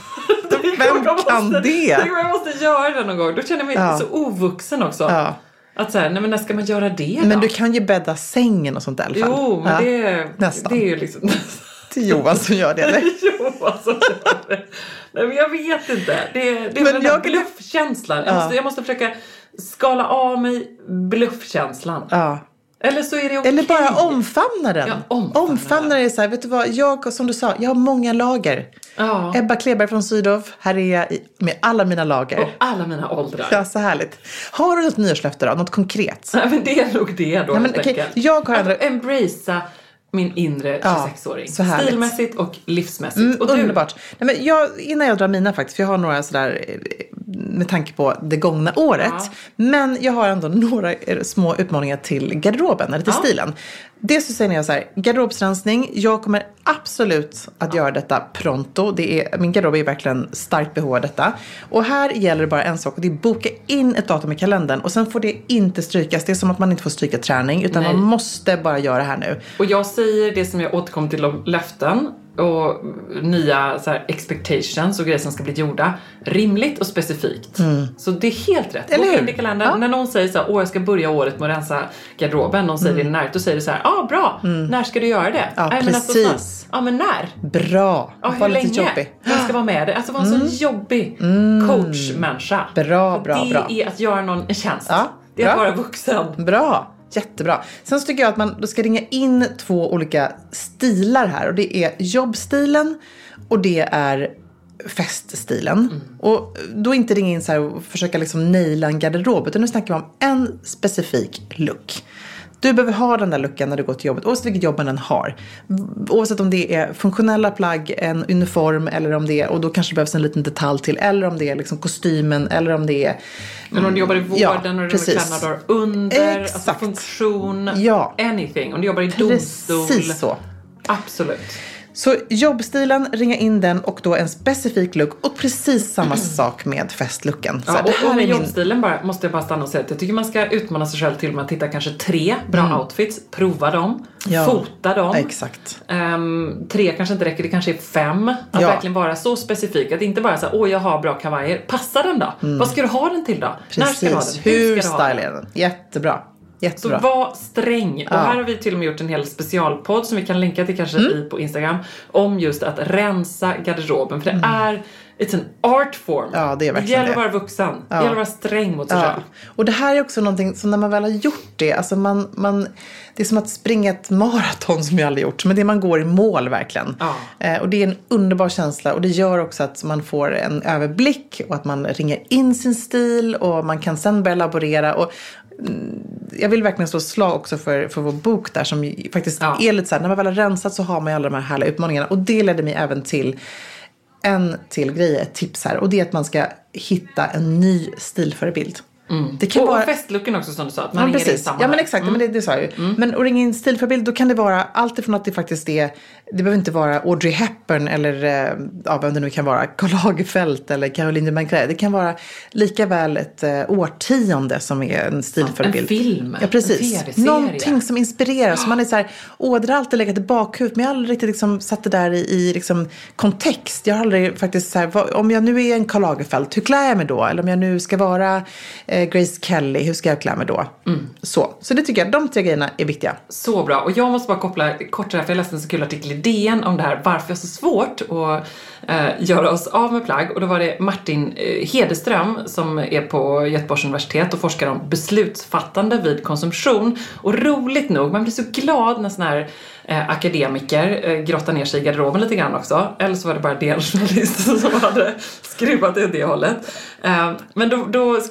Speaker 2: Vem kan det?
Speaker 3: Tänk om jag måste göra det någon gång. Då känner jag mig så ovuxen också.
Speaker 2: Ja.
Speaker 3: Att så här, nej men när ska man göra det då?
Speaker 2: Men du kan ju bädda sängen och sånt i alla fall.
Speaker 3: Jo, men det är ju liksom...
Speaker 2: Till Johan som gör det, eller?
Speaker 3: Johan som gör det. Nej, men jag vet inte. Det är men den där bluffkänslan. Jag måste försöka skala av mig bluffkänslan.
Speaker 2: Ja.
Speaker 3: Eller så är det okej.
Speaker 2: Eller bara omfamna den.
Speaker 3: Ja, omfamna
Speaker 2: den är så här, vet du vad? Jag, som du sa, jag har många lager.
Speaker 3: Ja.
Speaker 2: Ebba Kleberg från Sydhof. Här är jag med alla mina lager.
Speaker 3: Och alla mina åldrar.
Speaker 2: Ja, så härligt. Har du något nyårslöfte då? Något konkret?
Speaker 3: Nej, men det är nog det då.
Speaker 2: Ja, men, okay. Jag har
Speaker 3: att embracea min inre 26-åring.
Speaker 2: Så härligt.
Speaker 3: Stilmässigt och livsmässigt. Och
Speaker 2: underbart. Nej, men innan jag drar mina faktiskt, för jag har några sådär med tanke på det gångna året. Ja. Men jag har ändå några små utmaningar till garderoben, eller till stilen. Dels så säger jag så här, garderobsrensning. Jag kommer absolut att göra detta pronto. Min garderob är verkligen starkt behov av detta. Och här gäller det bara en sak. Och det är boka in ett datum i kalendern. Och sen får det inte strykas. Det är som att man inte får stryka träning. Utan man måste bara göra det här nu.
Speaker 3: Och jag säger det som jag återkom till om löften. Och nya så här, expectations och grejer som ska bli gjorda. Rimligt och specifikt. Så det är helt rätt. Boka in i kalendern. Ja. När någon säger så här, jag ska börja året med att rensa garderoben. Någon säger det nära. Då säger du så här, bra. När ska du göra det?
Speaker 2: Ja, precis.
Speaker 3: Men alltså, men när?
Speaker 2: Bra.
Speaker 3: Hur länge? Jag ska vara med det. Alltså vara en så jobbig coachmänniska.
Speaker 2: Bra.
Speaker 3: Det är att göra någon en tjänst.
Speaker 2: Ja,
Speaker 3: det är att vara vuxen.
Speaker 2: Bra. Jättebra. Sen så tycker jag att man då ska ringa in 2 olika stilar här. Och det är jobbstilen och det är feststilen. Och då inte ringa in så här och försöka liksom naila en garderob. Utan nu snackar vi om en specifik look. Du behöver ha den där looken när du går till jobbet. Oavsett vilket jobb man än har. Oavsett om det är funktionella plagg, en uniform. Eller om det är, och då kanske det behövs en liten detalj till. Eller om det är liksom kostymen. Eller om det är...
Speaker 3: Men om du jobbar i vården och du har kläderna under.
Speaker 2: Exakt.
Speaker 3: Alltså funktion.
Speaker 2: Ja.
Speaker 3: Anything. Om du jobbar i domstol.
Speaker 2: Precis så.
Speaker 3: Absolut.
Speaker 2: Så jobbstilen, ringa in den och då en specifik look. Och precis samma sak med festlooken. Så
Speaker 3: ja, och med jobbstilen måste jag bara stanna och säga att jag tycker man ska utmana sig själv till att hitta kanske 3 bra outfits. Prova dem. Fota dem.
Speaker 2: Exakt.
Speaker 3: 3 kanske inte räcker, det kanske är 5. Att verkligen vara så specifik. Att inte bara säga, jag har bra kavajer. Passa den då. Vad ska du ha den till då?
Speaker 2: Precis.
Speaker 3: När ska du ha den?
Speaker 2: Hur stylar den? Jättebra.
Speaker 3: Så var sträng. Och här har vi till och med gjort en hel specialpodd som vi kan länka till kanske på Instagram. Om just att rensa garderoben. För det är it's an art form.
Speaker 2: Ja, det är verkligen
Speaker 3: det. Gäller att vara vuxen. Det gäller att vara sträng mot sig själv.
Speaker 2: Och det här är också någonting som när man väl har gjort det. Alltså det är som att springa ett maraton som jag aldrig gjort. Men det man går i mål verkligen. Och det är en underbar känsla. Och det gör också att man får en överblick. Och att man ringer in sin stil. Och man kan sen börja laborera. Och jag vill verkligen slå slag också för vår bok där. Som faktiskt är lite så här. När man väl har rensat så har man ju alla de här härliga utmaningarna. Och det ledde mig även till en till grej, ett tips här. Och det är att man ska hitta en ny stilförebild. Det kan
Speaker 3: och festlooken också som du sa. Att man ringer in samma.
Speaker 2: Ja men exakt, men det sa jag ju. Men att ringa in stilförebild, då kan det vara allt ifrån att det faktiskt är, det behöver inte vara Audrey Hepburn eller vem det nu kan vara, Karl Lagerfeld eller Caroline de Maigret. Det kan vara lika väl ett årtionde som är en stilförebild.
Speaker 3: En film,
Speaker 2: ja, precis.
Speaker 3: en tv-serie.
Speaker 2: Någonting som inspirerar. Så man är så här, det har alltid legat i bakhuvudet. Men jag har aldrig riktigt liksom satt det där i liksom kontext. Jag har aldrig faktiskt så här, om jag nu är en Karl Lagerfeld, hur klär jag mig då? Eller om jag nu ska vara Grace Kelly, hur ska jag klä mig då? Så det tycker jag, de 3 grejerna är viktiga.
Speaker 3: Så bra, och jag måste bara koppla kort till det här, för jag läste en så kul artikel i DN om det här, varför det är så svårt att göra oss av med plagg. Och då var det Martin Hedeström som är på Göteborgs universitet och forskar om beslutsfattande vid konsumtion. Och roligt nog, man blir så glad när såna här akademiker grottar ner sig i garderoben lite grann också. Eller så var det bara DN-journalister som hade skruvat i det hållet. Men då skrev de i alla fall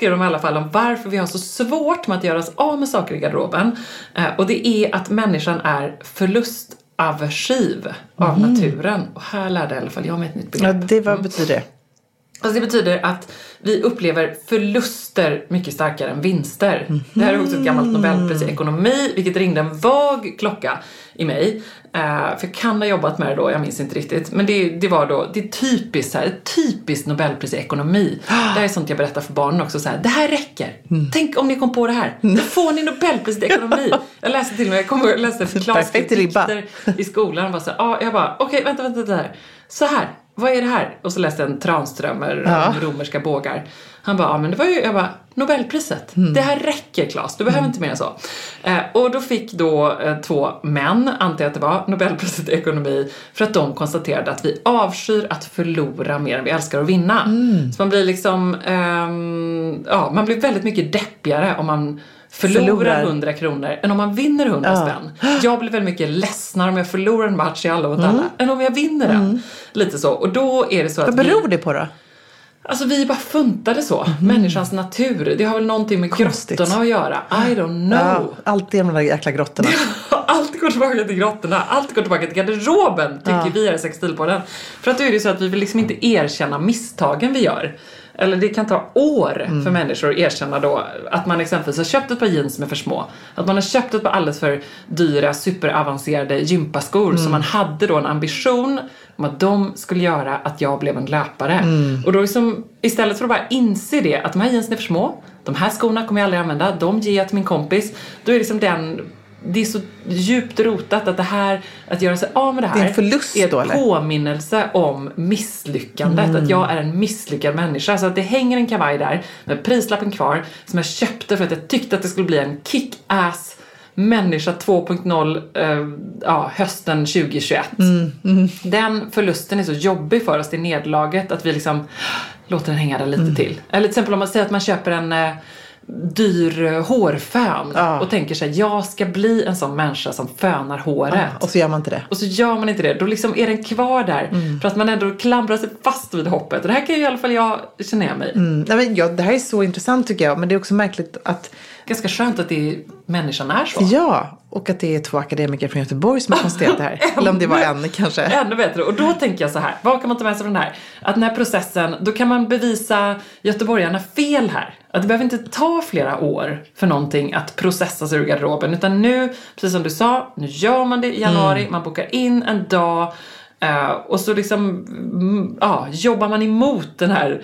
Speaker 3: fall om varför vi har så svårt med att göra oss av med saker i garderoben. Och det är att människan är förlustaversiv av naturen. Och här lärde i alla fall jag mig ett nytt begrepp.
Speaker 2: Ja, vad betyder det?
Speaker 3: Alltså det betyder att vi upplever förluster mycket starkare än vinster. Det här är också ett gammalt Nobelpris i ekonomi, vilket ringde en vag klocka i mig. För jag kan ha jobbat med det då, jag minns inte riktigt. Men det var då, det är typiskt så här, ett typiskt Nobelpris i ekonomi. Det här är sånt jag berättar för barnen också så här, det här räcker. Tänk om ni kom på det här. Då får ni Nobelpris i ekonomi. Jag läste till och med, jag läste förklaringsdikter i skolan och bara så här, jag bara, okej, vänta det här. Så här. Vad är det här? Och så läste jag en Tranströmer om romerska bågar. Han bara, men det var ju, jag bara, Nobelpriset. Det här räcker, Claes. Du behöver inte mer än så. Och då fick då 2 män, antar jag att det var, Nobelpriset i ekonomi. För att de konstaterade att vi avskyr att förlora mer än vi älskar att vinna. Så man blir liksom, man blir väldigt mycket deppigare om man förlorar 100 kronor än om man vinner 100 spänn. Jag blir väldigt mycket ledsnare om jag förlorar en match i alla mot alla än om jag vinner den. Lite så. Och då är det så att
Speaker 2: vad beror det på då?
Speaker 3: Alltså vi bara funtade så. Människans natur. Det har väl någonting med grottorna att göra. I don't know.
Speaker 2: Ja, alltid de där jäkla grottorna.
Speaker 3: Allt går tillbaka till grottorna. Allt går tillbaka till garderoben. Tycker vi är Sextilpodden. För att då är det så att vi vill liksom inte erkänna misstagen vi gör. Eller det kan ta år för människor att erkänna då att man exempelvis har köpt ett par jeans som är för små. Att man har köpt ett par alldeles för dyra, superavancerade gympaskor som man hade då en ambition om att de skulle göra att jag blev en löpare. Och då liksom, istället för att bara inse det, att de här jeansen är för små, de här skorna kommer jag aldrig använda, de ger jag till min kompis, då är det liksom det är så djupt rotat att det här, att göra sig av med det här,
Speaker 2: det är en förlust
Speaker 3: är
Speaker 2: då,
Speaker 3: en påminnelse om misslyckandet, att jag är en misslyckad människa. Så att det hänger en kavaj där med prislappen kvar som jag köpte för att jag tyckte att det skulle bli en kick-ass människa 2.0 hösten 2021. Den förlusten är så jobbig för oss, det nedlaget, att vi liksom låter den hänga där lite till. Eller till exempel om man säger att man köper en dyr hårfön och tänker sig, jag ska bli en sån människa som fönar håret.
Speaker 2: Och så gör man inte det.
Speaker 3: Och så gör man inte det. Då liksom är den kvar där. För att man ändå klamrar sig fast vid hoppet. Och det här kan ju i alla fall jag känna igen mig.
Speaker 2: Nej, men det här är så intressant tycker jag. Men det är också märkligt att...
Speaker 3: Ganska skönt att människan är så.
Speaker 2: Ja, och att det är 2 akademiker från Göteborg som har konstaterat det här. Eller om det var en kanske.
Speaker 3: Ännu bättre. Och då tänker jag så här, vad kan man ta med sig från det här? Att den här processen, då kan man bevisa göteborgarna fel här. Att det behöver inte ta flera år för någonting att processa sig ur garderoben. Utan nu, precis som du sa, nu gör man det i januari. Man bokar in en dag. Och så liksom jobbar man emot den här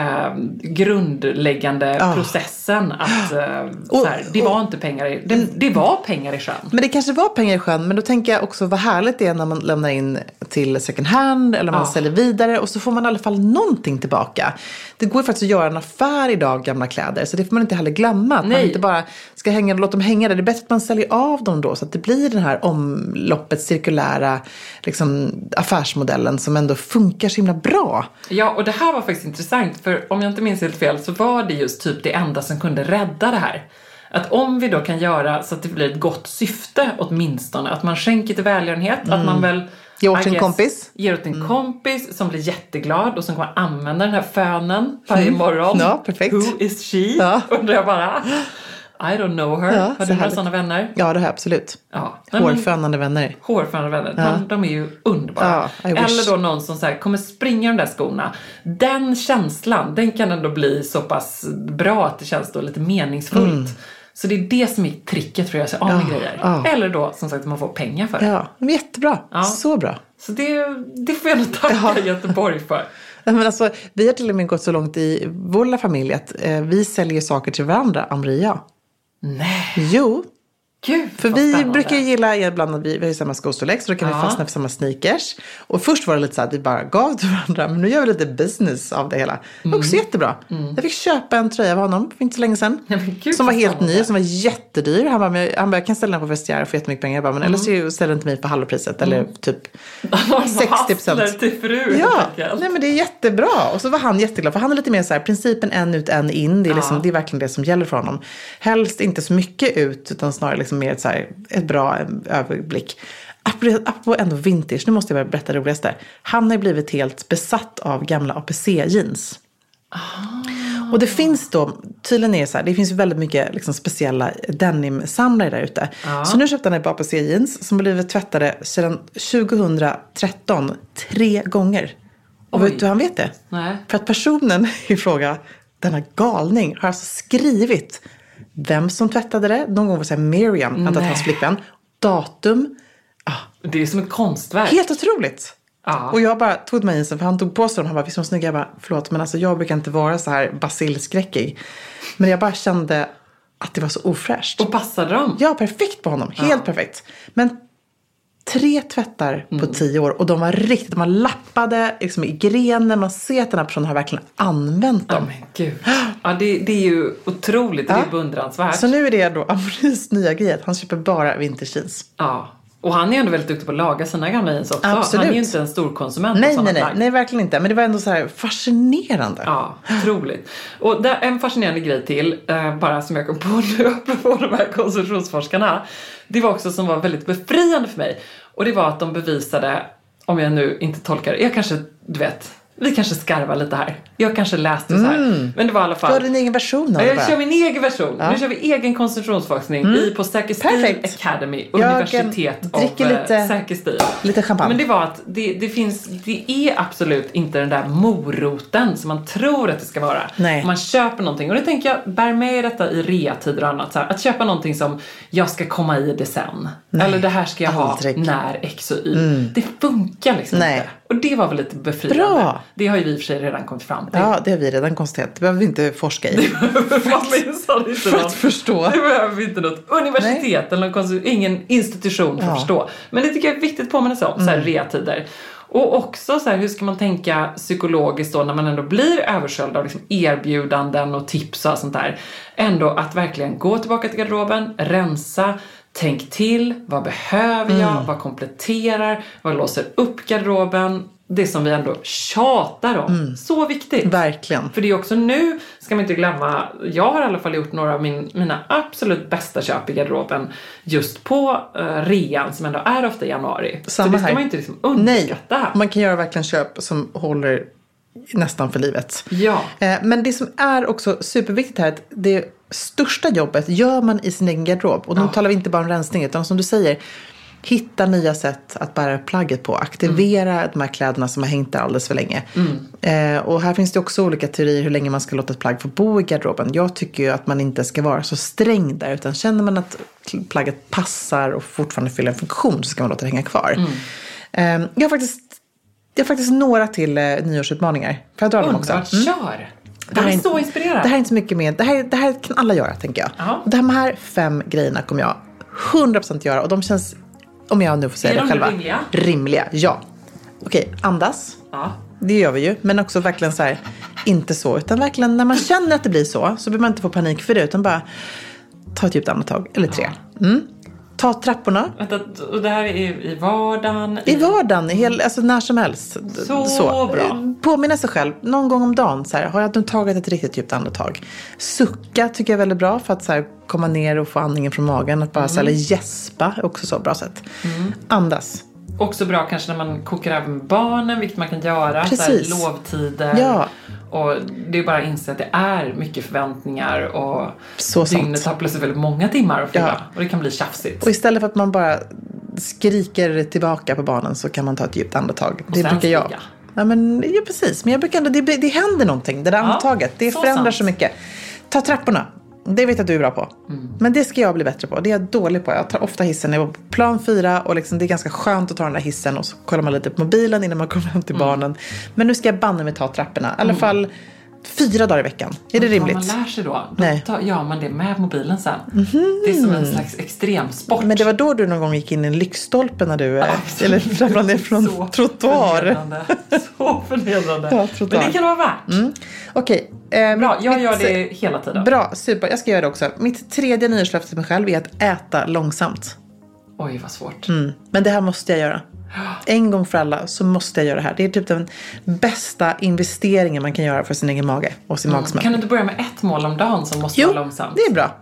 Speaker 3: grundläggande processen att det var inte pengar det var pengar i sjön.
Speaker 2: Men det kanske var pengar i sjön, men då tänker jag också vad härligt det är när man lämnar in till second hand eller man säljer vidare och så får man i alla fall någonting tillbaka. Det går ju faktiskt att göra en affär idag, gamla kläder, så det får man inte heller glömma. Att man inte bara ska låta dem hänga där. Det är bättre att man säljer av dem då så att det blir den här omloppet, cirkulära liksom, affärsmodellen som ändå funkar så himla bra. Ja,
Speaker 3: och det här var faktiskt intressant. För om jag inte minns helt fel så var det just typ det enda som kunde rädda det här. Att om vi då kan göra så att det blir ett gott syfte åtminstone. Att man skänker till välgörenhet. Att man väl
Speaker 2: ger åt en kompis.
Speaker 3: Ger åt en kompis som blir jätteglad. Och som kommer använda den här fönen varje morgon.
Speaker 2: Ja, perfekt.
Speaker 3: Who is she? Ja. Undrar jag bara. I don't know her.
Speaker 2: Ja,
Speaker 3: har du några sådana vänner?
Speaker 2: Ja, det har jag absolut.
Speaker 3: Ja.
Speaker 2: Hårfönande vänner.
Speaker 3: Hårfönande vänner. Ja. De är ju underbara.
Speaker 2: Ja,
Speaker 3: eller då någon som så här, kommer springa de där skorna. Den känslan, den kan ändå bli så pass bra att det känns då lite meningsfullt. Så det är det som är tricket för att göra sig av med grejer. Ja. Eller då, som sagt, att man får pengar för det.
Speaker 2: Ja, men jättebra. Ja. Så bra.
Speaker 3: Så det får jag nog tacka Göteborg för.
Speaker 2: Men alltså, vi har till och med gått så långt i vår lilla familj att vi säljer saker till varandra, Amria.
Speaker 3: Nej.
Speaker 2: Jo.
Speaker 3: Gud,
Speaker 2: för vi brukar ju gilla ibland att vi har samma skostorlek så då kan vi fastna för samma sneakers. Och först var det lite så att vi bara gav till varandra, men nu gör vi lite business av det hela. Det var också jättebra. Jag fick köpa en tröja av honom för inte så länge sedan. Som var helt ny, som var jättedyr. Han bara, jag kan ställa den på Vestiaire för jättemycket pengar. Jag bara, men eller så ställer den till mig för halva priset. Eller typ 60%.
Speaker 3: till fru.
Speaker 2: Ja, nej, men det är jättebra. Och så var han jätteglad, för han är lite mer så här, principen en ut, en in. Det är, liksom, det är verkligen det som gäller för honom. Helst inte så mycket ut, utan snarare liksom mer så här, ett bra överblick. Apropå ändå vintage, nu måste jag berätta det roligaste. Han har blivit helt besatt av gamla APC-jeans. Och det finns då, tydligen är det så här, det finns ju väldigt mycket liksom speciella denimsamlare där ute. Så nu köpte han ett par på jeans som blivit tvättade sedan 2013 3 gånger. Och vet du hur han vet det?
Speaker 3: Nej.
Speaker 2: För att personen i fråga, denna galning, har alltså skrivit vem som tvättade det. Någon gång var det så här Miriam, att hans flickvän. Datum.
Speaker 3: Det är som ett konstverk.
Speaker 2: Helt otroligt.
Speaker 3: Ja.
Speaker 2: Och jag bara tog mig jeansen, för han tog på sig dem. Han bara, visst var snygga? Jag bara, förlåt, men alltså jag brukar inte vara så här basilskräckig. Men jag bara kände att det var så ofräscht.
Speaker 3: Och passade dem?
Speaker 2: Ja, perfekt på honom. Helt perfekt. Men 3 tvättar på 10 år. Och de var riktigt, de var lappade liksom i grenen. Man ser att den här personen har verkligen använt dem.
Speaker 3: Men gud. Ja, det är ju otroligt. Det är beundransvärt.
Speaker 2: Så nu är det då Amoris nya grej. Han köper bara vinterjeans.
Speaker 3: Ja. Och han är ändå väldigt duktig på att laga sina gamla jeans också.
Speaker 2: Absolut.
Speaker 3: Han är ju inte en stor konsument.
Speaker 2: Nej, verkligen inte. Men det var ändå så här fascinerande.
Speaker 3: Ja, otroligt. Och där, en fascinerande grej till, bara som jag kom på nu, apropå de här konsumtionsforskarna. Det var också som var väldigt befriande för mig. Och det var att de bevisade, om jag nu inte tolkar det, jag kanske, du vet, vi kanske skarvar lite här. Jag kanske läste så här. Men det var i alla fall...
Speaker 2: Du har din egen version av det.
Speaker 3: Jag kör min egen version. Nu kör vi egen konsumtionsforskning på Säker Stil Academy. Universitet av Säker Stil.
Speaker 2: Lite champagne.
Speaker 3: Men det var att det är absolut inte den där moroten som man tror att det ska vara.
Speaker 2: Nej.
Speaker 3: Man köper någonting. Och det tänker jag, bär med detta i reatider och annat. Så här, att köpa någonting som jag ska komma i det sen.
Speaker 2: Nej,
Speaker 3: eller det här ska jag
Speaker 2: aldrig
Speaker 3: ha när X och Y. Det funkar liksom inte. Och det var väl lite befriande.
Speaker 2: Bra.
Speaker 3: Det har ju vi i och för sig redan kommit fram till.
Speaker 2: Ja, det har vi redan konstaterat. Det behöver vi inte forska i.
Speaker 3: För
Speaker 2: att förstå.
Speaker 3: Det behöver vi inte något universitet eller ingen institution för att förstå. Men det tycker jag är viktigt på med om, så här reatider. Och också så här, hur ska man tänka psykologiskt då när man ändå blir översköljd av liksom erbjudanden och tips och sånt där. Ändå att verkligen gå tillbaka till garderoben, rensa, tänk till, vad behöver jag, vad kompletterar, vad låser upp garderoben. Det som vi ändå tjatar om. Så viktigt.
Speaker 2: Verkligen.
Speaker 3: För det är också nu, ska man inte glömma, jag har i alla fall gjort några av mina absolut bästa köp i garderoben just på rean som ändå är ofta i januari.
Speaker 2: Samma
Speaker 3: så det ska
Speaker 2: här.
Speaker 3: man inte liksom underskatta.
Speaker 2: Nej, man kan göra verkligen köp som håller nästan för livet.
Speaker 3: Ja.
Speaker 2: Men det som är också superviktigt här är att det största jobbet gör man i sin egen garderob. Och nu talar vi inte bara om rensning utan som du säger, hitta nya sätt att bära plagget på. Aktivera de här kläderna som har hängt där alldeles för länge. Och här finns det också olika teorier hur länge man ska låta ett plagg få bo i garderoben. Jag tycker ju att man inte ska vara så sträng där. Utan känner man att plagget passar och fortfarande fyller en funktion så ska man låta det hänga kvar. Jag har faktiskt några till nyårsutmaningar. Får jag dra dem också?
Speaker 3: Kör! Det här är så inspirerande.
Speaker 2: Det här är inte så mycket mer. Det här kan alla göra, tänker jag. De här 5 grejerna kommer jag 100% göra. Och de känns, om jag nu får säga det själva.
Speaker 3: Är de rimliga?
Speaker 2: Rimliga, ja. Okej, andas.
Speaker 3: Ja.
Speaker 2: Det gör vi ju. Men också verkligen så här, inte så. Utan verkligen när man känner att det blir så behöver man inte få panik för det. Utan bara ta ett djupt andetag. Eller 3. Ta trapporna.
Speaker 3: Vänta, och det här är i vardagen?
Speaker 2: I vardagen, alltså när som helst.
Speaker 3: Så bra.
Speaker 2: Påminna sig själv, någon gång om dagen. Så här, har jag nu tagit ett riktigt djupt andetag? Sucka tycker jag är väldigt bra för att så här, komma ner och få andningen från magen. Att bara så här, eller gäspa är också så bra sätt. Andas.
Speaker 3: Också bra kanske när man kokar över med barnen, vilket man kan göra.
Speaker 2: Precis.
Speaker 3: Så här, lovtider.
Speaker 2: Ja.
Speaker 3: Och det är bara att inse att det är mycket förväntningar och
Speaker 2: så
Speaker 3: dygnet tar plötsligt väldigt många timmar att fylla.
Speaker 2: Ja.
Speaker 3: Och det kan bli tjafsigt.
Speaker 2: Och istället för att man bara skriker tillbaka på barnen så kan man ta ett djupt andetag.
Speaker 3: Och
Speaker 2: det
Speaker 3: sen
Speaker 2: brukar jag.
Speaker 3: stiga.
Speaker 2: Ja, men, ja, precis. Men jag brukar ändå, det händer någonting. Det där andetaget. Det
Speaker 3: så
Speaker 2: förändrar
Speaker 3: sant.
Speaker 2: så mycket. Ta trapporna. Det vet jag att du är bra på. Men det ska jag bli bättre på. Det är jag dålig på. Jag tar ofta hissen. Jag var på plan 4 och liksom, det är ganska skönt att ta den där hissen. Och så kollar man lite på mobilen innan man kommer hem till barnen. Men nu ska jag banne mig ta trapporna. I alla fall 4 dagar i veckan. Är det rimligt?
Speaker 3: Vad man lär sig då
Speaker 2: Nej.
Speaker 3: gör man det med mobilen sen. Det är som en slags extremsport.
Speaker 2: Men det var då du någon gång gick in i en lyktstolpe när du eller ramlade ner från trottoar.
Speaker 3: Så förnedrande.
Speaker 2: Ja, trottoar.
Speaker 3: Men det kan vara värt.
Speaker 2: Okej.
Speaker 3: Bra, jag gör det hela tiden.
Speaker 2: Bra, super. Jag ska göra det också. Mitt 3:e nyårslöfte till mig själv är att äta långsamt.
Speaker 3: Oj, vad svårt.
Speaker 2: Men det här måste jag göra. En gång för alla så måste jag göra det här. Det är typ den bästa investeringen man kan göra för sin egen mage och sin magsmälta.
Speaker 3: Kan du inte börja med ett mål om dagen som måste vara långsamt?
Speaker 2: Det är bra.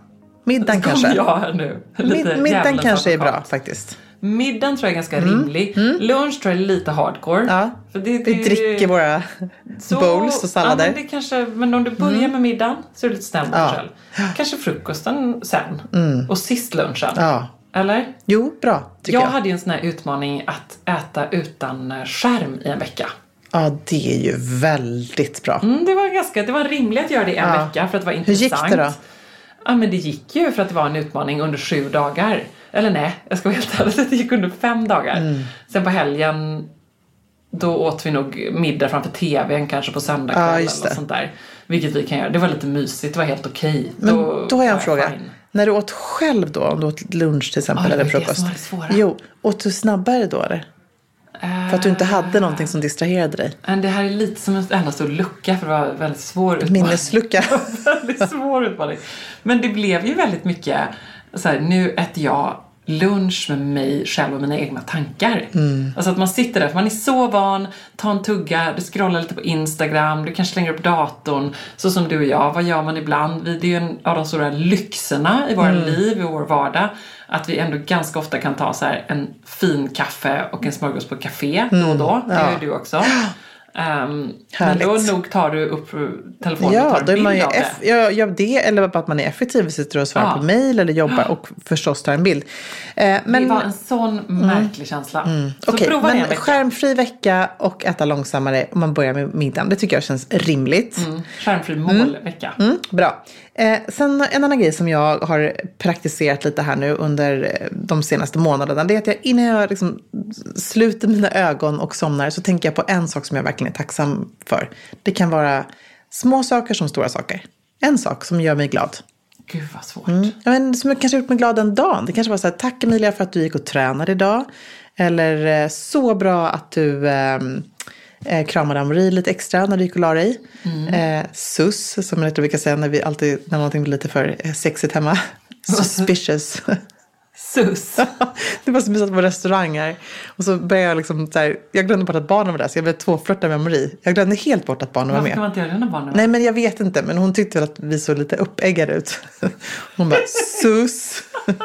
Speaker 2: Middagen kanske.
Speaker 3: Jag här nu.
Speaker 2: Middagen kanske är bra faktiskt.
Speaker 3: Middagen tror jag är ganska rimlig. Lunch tror jag är lite hardcore.
Speaker 2: Ja.
Speaker 3: För
Speaker 2: Vi dricker våra bowls och sallader.
Speaker 3: Ja, men, det kanske, men om du börjar med middagen så är det lite snällt själv. Kanske frukosten sen. Och sist lunchen.
Speaker 2: Ja.
Speaker 3: Eller?
Speaker 2: Jo, bra tycker jag.
Speaker 3: Jag hade ju en sån här utmaning att äta utan skärm i en vecka.
Speaker 2: Ja, det är ju väldigt bra.
Speaker 3: Det var rimligt att göra det en vecka för att det var intressant.
Speaker 2: Hur gick det då?
Speaker 3: Ja, men det gick ju för att det var en utmaning under 7 dagar. Eller nej, jag ska vara helt ärlig, det gick under 5 dagar. Sen på helgen, då åt vi nog middag framför tvn kanske på söndag kväll eller något sånt där. Vilket vi kan göra. Det var lite mysigt, det var helt okej.
Speaker 2: Men då har jag en fråga. När du åt själv då, om du åt lunch till exempel eller frukost. Jo, åt du snabbare då eller? För att du inte hade någonting som distraherade dig.
Speaker 3: Det här är lite som en enda stor lucka, för det var väldigt svår utmaning.
Speaker 2: Minneslucka.
Speaker 3: Väldigt svår utmaning. Men det blev ju väldigt mycket så här, nu äter jag lunch med mig själv och mina egna tankar. Alltså att man sitter där, för man är så van, tar en tugga, du scrollar lite på Instagram, du kanske slänger upp datorn, så som du och jag. Vad gör man ibland? Det är ju en av de stora lyxerna i våra liv, i vår vardag, att vi ändå ganska ofta kan ta så här en fin kaffe och en smörgås på café då och då. Det gör du också. Men då nog tar du upp telefonen och tar en bild
Speaker 2: man ju
Speaker 3: av det.
Speaker 2: Ja, det eller bara att man är effektiv, sitter och svarar på mejl eller jobbar och förstås tar en bild. Men
Speaker 3: det var en sån märklig känsla. Så
Speaker 2: okej,
Speaker 3: prova det en
Speaker 2: men
Speaker 3: vecka.
Speaker 2: skärmfri vecka och äta långsammare om man börjar med middagen. Det tycker jag känns rimligt.
Speaker 3: Skärmfri målvecka.
Speaker 2: Bra. Sen en annan grej som jag har praktiserat lite här nu under de senaste månaderna, det är att innan jag liksom sluter mina ögon och somnar så tänker jag på en sak som jag verkligen är tacksam för. Det kan vara små saker som stora saker. En sak som gör mig glad.
Speaker 3: Gud vad svårt.
Speaker 2: Ja, men som jag kanske gjort mig glad den dagen. Det kanske var så här: tack Emilia för att du gick och tränade idag. Eller så bra att du kramade Amori lite extra när du gick och la dig. Sus, som jag brukar säga när någonting blir lite för sexigt hemma. Suspicious.
Speaker 3: Sus.
Speaker 2: Det var som vi satt på restauranger. Och så började jag liksom så här, jag glömde bort att barnen var där. Så jag blev tvåflörtad med Amori. Jag glömde helt bort att barnen var med.
Speaker 3: Varför kan man inte göra det när barnen var med?
Speaker 2: Nej, men jag vet inte. Men hon tyckte väl att vi såg lite uppeggade ut. Hon bara, sus.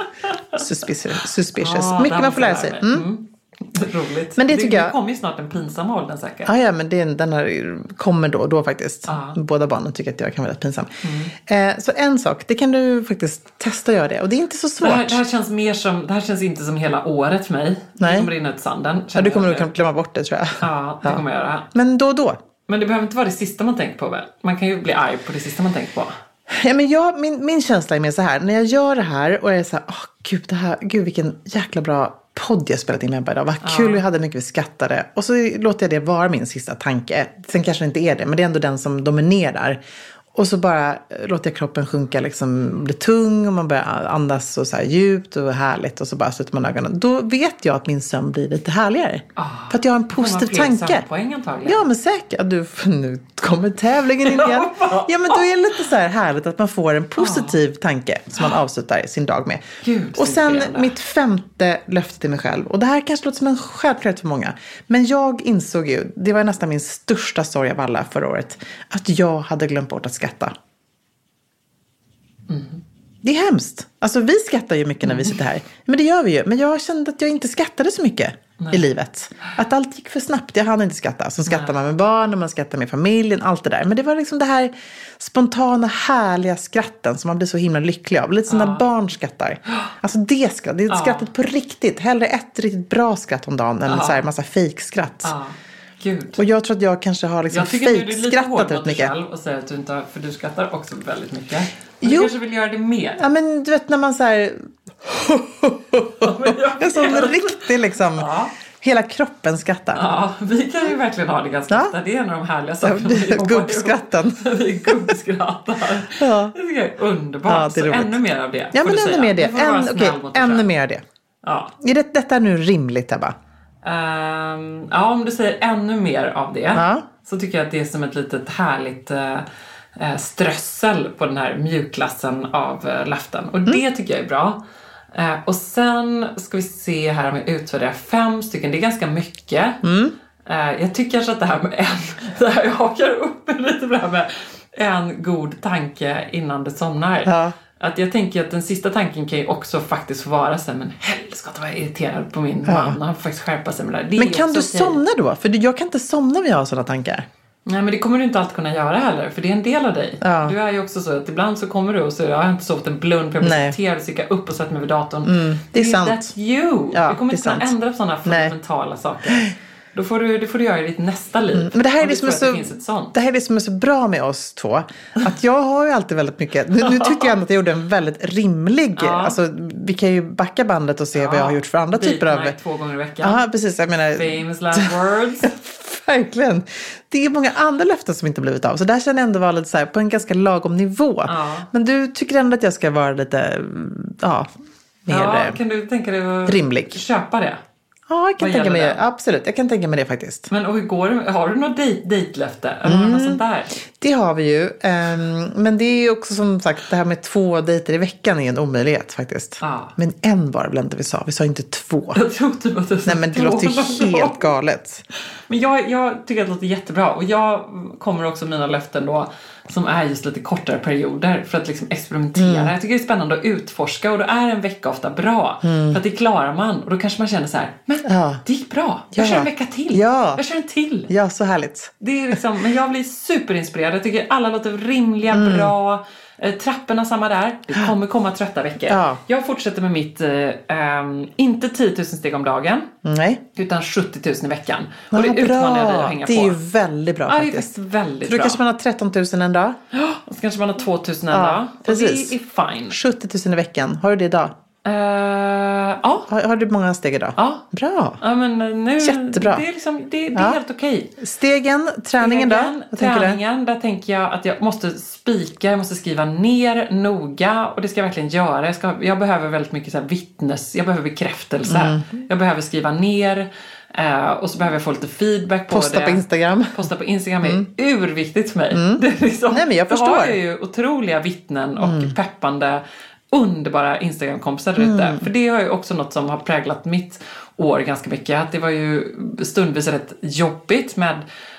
Speaker 2: Suspicious. Mycket man får lära sig.
Speaker 3: Roligt.
Speaker 2: Men det tycker jag.
Speaker 3: Det kommer ju snart en pinsam åldern säkert.
Speaker 2: Ja, men den här kommer då faktiskt. Båda barnen tycker att jag kan vara rätt pinsam. Så en sak, det kan du faktiskt testa att göra det. Och det är inte så svårt.
Speaker 3: Det här känns inte som hela året för mig.
Speaker 2: Nej.
Speaker 3: Det kommer rinna ut sanden.
Speaker 2: Ja, du kommer nog glömma bort det tror jag.
Speaker 3: Ja, det kommer jag göra.
Speaker 2: Men då och då.
Speaker 3: Men det behöver inte vara det sista man tänker på väl? Man kan ju bli arg på det sista man tänker på.
Speaker 2: Ja, men min känsla är mer så här. När jag gör det här och jag är så här, gud vilken jäkla bra podd jag spelat in med idag. Vad kul vi hade, mycket vi skattade. Och så låter jag det vara min sista tanke. Sen kanske det inte är det, men det är ändå den som dominerar. Och så bara låter jag kroppen sjunka, liksom bli tung och man börjar andas så här djupt och härligt och så bara sluter man ögonen. Då vet jag att min sömn blir lite härligare. För att jag har en positiv tanke. Ja, men säkert. Nu kommer tävlingen in igen. Ja, men då är det lite så här härligt att man får en positiv tanke som man avslutar sin dag med.
Speaker 3: Gud,
Speaker 2: och sen mitt 5:e löfte till mig själv. Och det här kanske låter som en självklarhet för många. Men jag insåg ju, det var nästan min största sorg av alla förra året, att jag hade glömt bort att skatta. Det är hemskt. Alltså vi skrattar ju mycket när vi sitter här. Men det gör vi ju. Men jag kände att jag inte skattade så mycket i livet. Att allt gick för snabbt. Jag hann inte skratta. Så skrattar man med barn och man skrattar med familjen. Allt det där. Men det var liksom det här spontana, härliga skratten som man blir så himla lycklig av. Lite som när barn skrattar. Alltså det är skrattet på riktigt. Hellre ett riktigt bra skratt om dagen än så här massa fejkskratt.
Speaker 3: Gud.
Speaker 2: Och jag tror att jag kanske har liksom fejkskrattat ut mycket.
Speaker 3: Själv och säger att du inte har, för du skrattar också väldigt mycket. Men du kanske vill göra det mer.
Speaker 2: Ja, men du vet när man så här en sån riktig liksom hela kroppen skrattar.
Speaker 3: Ja, vi kan ju verkligen ha det ganska ofta. Det är en av de härliga sakerna.
Speaker 2: Gubbskratten.
Speaker 3: Vi gubbskrattar. Det tycker jag är underbart.
Speaker 2: Ja, det är
Speaker 3: så ännu mer av det.
Speaker 2: Ja, men ännu mer det. Ännu mer av det.
Speaker 3: Ja.
Speaker 2: Är detta nu rimligt, Ebba?
Speaker 3: Om du säger ännu mer av det så tycker jag att det är som ett litet härligt strössel på den här mjukglassen av löften. Och det tycker jag är bra. Och sen ska vi se här om jag utvärderar 5 stycken. Det är ganska mycket. Jag tycker kanske att det här med jag hakar upp lite på det här med en god tanke innan du somnar. Att jag tänker att den sista tanken kan ju också faktiskt få vara så här, men helskotta vad jag är irriterad på min man. Han får faktiskt skärpa sig med det där.
Speaker 2: Men kan du somna då? För jag kan inte somna när jag har sådana tankar.
Speaker 3: Nej, men det kommer du inte alltid kunna göra heller. För det är en del av dig. Ja. Du är ju också så att ibland så kommer du och så jag har inte sovit en blund. För jag blir irriterad, så gick jag upp och sätter mig vid datorn.
Speaker 2: Det är sant.
Speaker 3: That's you.
Speaker 2: Ja,
Speaker 3: du kommer inte kunna ändra på sådana fundamentala saker. Det får du göra i ditt nästa liv. Men det här är det
Speaker 2: som är så bra med oss två. Att jag har ju alltid väldigt mycket. Nu tycker jag ändå att jag gjorde en väldigt rimlig. Alltså, vi kan ju backa bandet och se vad jag har gjort för andra typer av.
Speaker 3: 2 gånger i veckan.
Speaker 2: Ja, precis. Jag menar,
Speaker 3: famous last words.
Speaker 2: Verkligen. Det är många andra löften som inte har blivit av. Så där känner jag ändå vara lite så här på en ganska lagom nivå. Men du tycker ändå att jag ska vara lite mer
Speaker 3: kan du tänka dig att
Speaker 2: rimlig.
Speaker 3: Köpa det?
Speaker 2: Ja, jag kan tänka mig det. Absolut, jag kan tänka mig det faktiskt.
Speaker 3: Men och hur går det? Har du något dejtlöfte? Eller något sånt där?
Speaker 2: Det har vi ju. Men det är ju också som sagt, det här med 2 dejter i veckan är en omöjlighet faktiskt. Men en var väl inte vi sa. Vi sa inte 2.
Speaker 3: Jag tror typ att det
Speaker 2: Nej, men det låter ju helt galet.
Speaker 3: Men jag tycker att det låter jättebra. Och jag kommer också mina löften då, som är just lite kortare perioder för att liksom experimentera. Jag tycker det är spännande att utforska och då är en vecka ofta bra. För att det klarar man och då kanske man känner så här, men det gick bra. Jag kör en vecka till. Jag kör en till.
Speaker 2: Ja, så härligt.
Speaker 3: Det är liksom, men jag blir superinspirerad. Jag tycker alla låter rimliga, bra. Trapporna samma där. Det kommer komma trötta veckor. Jag fortsätter med mitt inte 10 000 steg om dagen.
Speaker 2: Nej.
Speaker 3: Utan 70 000 i veckan. Och det utmanar jag dig att hänga på.
Speaker 2: Det är ju väldigt bra faktiskt.
Speaker 3: Det är faktiskt väldigt
Speaker 2: för då
Speaker 3: bra.
Speaker 2: Kanske man har 13 000 en dag.
Speaker 3: Och så kanske man har 2 000 en dag.
Speaker 2: Precis.
Speaker 3: Och det är fine.
Speaker 2: 70 000 i veckan. Har du det idag?
Speaker 3: Ja.
Speaker 2: Har du många steg idag?
Speaker 3: Ja.
Speaker 2: Bra.
Speaker 3: Ja, men nu,
Speaker 2: jättebra.
Speaker 3: Det är, liksom, det är helt okej.
Speaker 2: Stegen, träningen då?
Speaker 3: Träningen, där tänker jag att jag måste spika, jag måste skriva ner noga och det ska jag verkligen göra. Jag behöver väldigt mycket så här jag behöver bekräftelse. Jag behöver skriva ner och så behöver jag få lite feedback på
Speaker 2: Posta
Speaker 3: det. Posta på Instagram är urviktigt för mig. Det är liksom,
Speaker 2: nej, men jag förstår.
Speaker 3: Då har jag ju otroliga vittnen och peppande underbara Instagram-kompisar ute. För det har ju också något som har präglat mitt år ganska mycket. Att det var ju stundvis rätt jobbigt med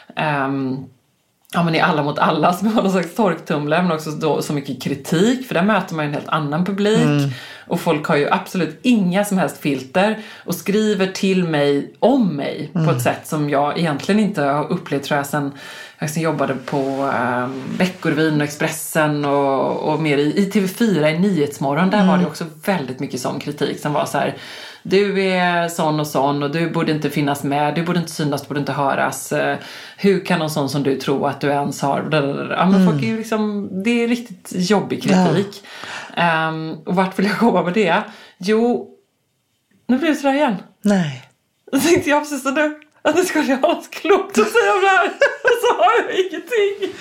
Speaker 3: men i Alla mot alla som har någon slags torktumlare, men också då så mycket kritik, för där möter man en helt annan publik och folk har ju absolut inga som helst filter och skriver till mig om mig på ett sätt som jag egentligen inte har upplevt, tror jag, sen jag jobbade på Veckorevyn och Expressen och mer i TV4 i Nyhetsmorgon. Där var det också väldigt mycket sån kritik som var så här: du är sån och sån och du borde inte finnas med, du borde inte synas, du borde inte höras. Hur kan någon sån som du tro att du ens har? Ja, men folk är ju liksom, det är riktigt jobbig kritik. Och vart vill jag komma med det? Jo, nu blir det så där igen.
Speaker 2: Nej.
Speaker 3: Jag tänkte jag precis nu att det skulle ha något klokt att säga om det här. Så har jag ingenting.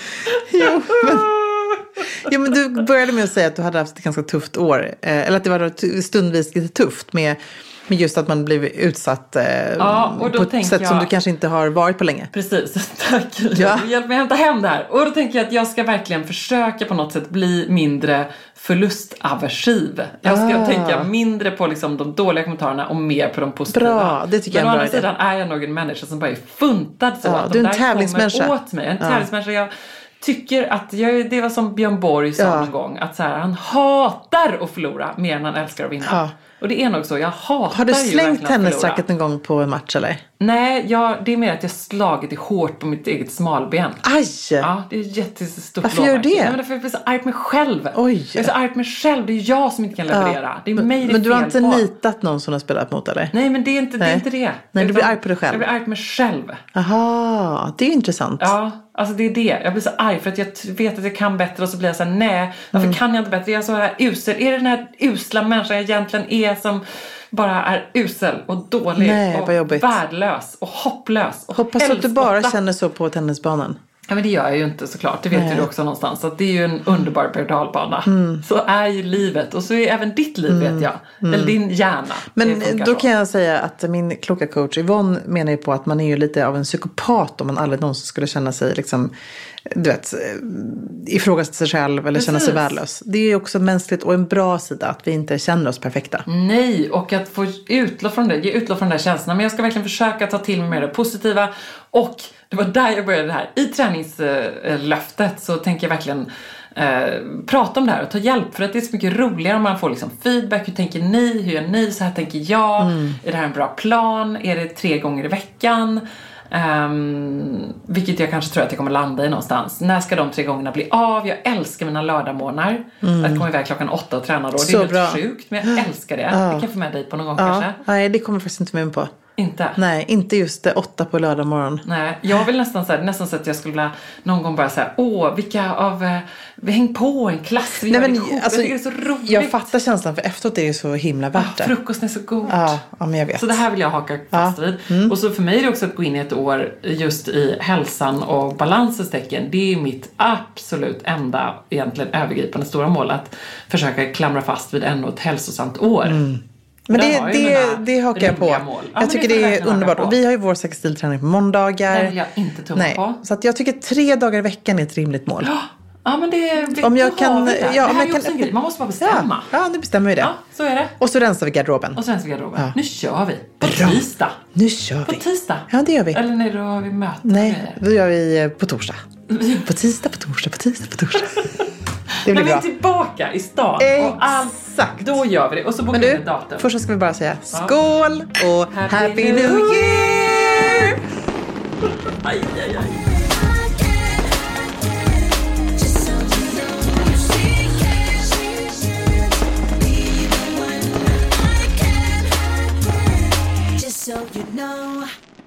Speaker 2: Jo, men du började med att säga att du hade haft ett ganska tufft år. Eller att det var stundvis lite tufft med just att man blev utsatt på ett sätt som du kanske inte har varit på länge.
Speaker 3: Precis, tack. Hjälp mig att hämta hem det här. Och då tänker jag att jag ska verkligen försöka på något sätt bli mindre förlustaversiv. Jag ska tänka mindre på liksom de dåliga kommentarerna och mer på de positiva.
Speaker 2: Bra, det tycker jag är en bra idé.
Speaker 3: Men å andra sidan är jag nog en människa som bara är funtad så att
Speaker 2: du är
Speaker 3: de
Speaker 2: en
Speaker 3: där
Speaker 2: tävlingsmänniska.
Speaker 3: kommer åt mig. En tävlingsmänniska. Jag tycker att det var som Björn Borg sa någon gång, att så här, han hatar att förlora mer än han älskar att vinna. Och det är nog så, jag hatar.
Speaker 2: Har du slängt tennisracket en gång på en match eller? Nej,
Speaker 3: det är mer att jag slagit hårt på mitt eget smalben.
Speaker 2: Aj!
Speaker 3: Ja, det är jättestort.
Speaker 2: Varför gör du det?
Speaker 3: Men därför jag blir så arg på mig själv.
Speaker 2: Oj.
Speaker 3: Jag är så arg på mig själv, det är jag som inte kan leverera. Det är mig det.
Speaker 2: Men du har inte nitat någon som har spelat mot eller?
Speaker 3: Nej, men det är inte det.
Speaker 2: Nej, du blir arg på dig själv.
Speaker 3: Jag blir arg på mig själv.
Speaker 2: Aha, det är intressant.
Speaker 3: Ja, alltså det är det. Jag blir så arg för att jag vet att jag kan bättre och så blir jag så här: nej, varför kan jag inte bättre? Jag är så här usel. Är det den här usla människan jag egentligen är som bara är usel och dålig och värdelös och hopplös och
Speaker 2: hoppas att du bara känner så på tennisbanan.
Speaker 3: Ja, men det gör jag ju inte såklart. Det vet du också någonstans. Så att det är ju en underbar pedalbana. Så är ju livet. Och så är även ditt liv, vet jag. Eller din hjärna.
Speaker 2: Men då kan jag säga att min kloka coach Yvonne menar ju på att man är ju lite av en psykopat om man aldrig någonsin skulle känna sig liksom, du vet, ifrågasätta sig själv eller känna sig värdelös. Det är ju också mänskligt och en bra sida att vi inte känner oss perfekta.
Speaker 3: Nej, och att få utlopp från det, ge utlopp från de där känslorna. Men jag ska verkligen försöka ta till mig det positiva. Och det var där jag började det här. I träningslöftet så tänker jag verkligen prata om det här och ta hjälp, för att det är så mycket roligare om man får liksom feedback. Hur tänker ni? Hur gör ni? Så här tänker jag. Är det här en bra plan? Är det 3 gånger i veckan? Vilket jag kanske tror att jag kommer landa i någonstans. När ska de 3 gångerna bli av? Jag älskar mina lördagmorgnar. Att komma iväg 8:00 och träna då. Det är helt sjukt, men jag älskar det. Det kan jag få med dig på någon gång kanske.
Speaker 2: Nej, det kommer faktiskt inte med på.
Speaker 3: Inte?
Speaker 2: Nej, inte just 8 på lördag morgon.
Speaker 3: Nej, jag vill nästan så att jag skulle vilja någon gång bara säga, vilka av vi häng på en klass. Vi
Speaker 2: alltså,
Speaker 3: jag tycker det är så roligt.
Speaker 2: Jag fattar känslan, för efteråt är det så himla värt det.
Speaker 3: Frukosten är så god.
Speaker 2: Ja, men jag vet.
Speaker 3: Så det här vill jag haka fast vid. Och så för mig är det också att gå in i ett år just i hälsan och balansens tecken. Det är mitt absolut enda egentligen övergripande stora mål, att försöka klamra fast vid ännu ett hälsosamt år.
Speaker 2: Men det hakar jag på. Jag tycker det är underbart. Och vi har ju vår sextilträning på måndagar.
Speaker 3: Det vill jag inte tumma på.
Speaker 2: Så att jag tycker 3 dagar i veckan är ett rimligt mål.
Speaker 3: Ja, men det
Speaker 2: om jag kan,
Speaker 3: det här är också en grej. Man måste bara bestämma.
Speaker 2: Ja, nu bestämmer vi det.
Speaker 3: Ja, så är det.
Speaker 2: Och så rensar vi garderoben.
Speaker 3: Ja. Nu kör vi. På tisdag.
Speaker 2: Nu kör vi.
Speaker 3: På tisdag.
Speaker 2: Ja, det gör vi.
Speaker 3: Eller när då har vi möte.
Speaker 2: Nej, då gör vi på torsdag. På tisdag, på torsdag. Det blir bra.
Speaker 3: När vi är tillbaka i stan.
Speaker 2: Exakt.
Speaker 3: Då gör vi det. Och så bokar vi ett datum.
Speaker 2: Först ska vi bara säga skål och Happy New Year!
Speaker 3: Aj.
Speaker 6: So you know.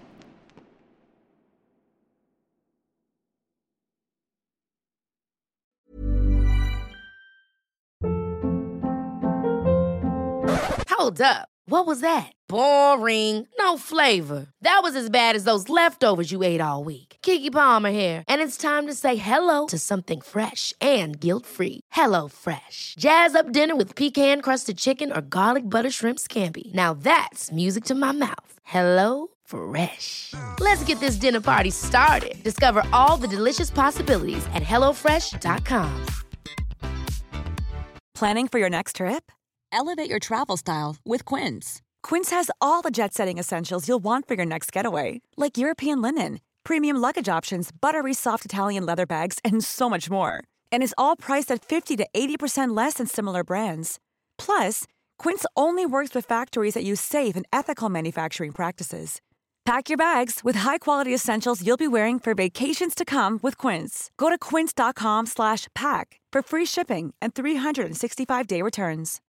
Speaker 1: Hold up. What was that? Boring. No flavor. That was as bad as those leftovers you ate all week. Keke Palmer here, and it's time to say hello to something fresh and guilt-free. Hello Fresh. Jazz up dinner with pecan-crusted chicken or garlic butter shrimp scampi. Now that's music to my mouth. Hello Fresh. Let's get this dinner party started. Discover all the delicious possibilities at hellofresh.com.
Speaker 7: Planning for your next trip? Elevate your travel style with Quince. Quince has all the jet-setting essentials you'll want for your next getaway, like European linen, premium luggage options, buttery soft Italian leather bags, and so much more. And is all priced at 50 to 80% less than similar brands. Plus, Quince only works with factories that use safe and ethical manufacturing practices. Pack your bags with high-quality essentials you'll be wearing for vacations to come with Quince. Go to quince.com/pack for free shipping and 365-day returns.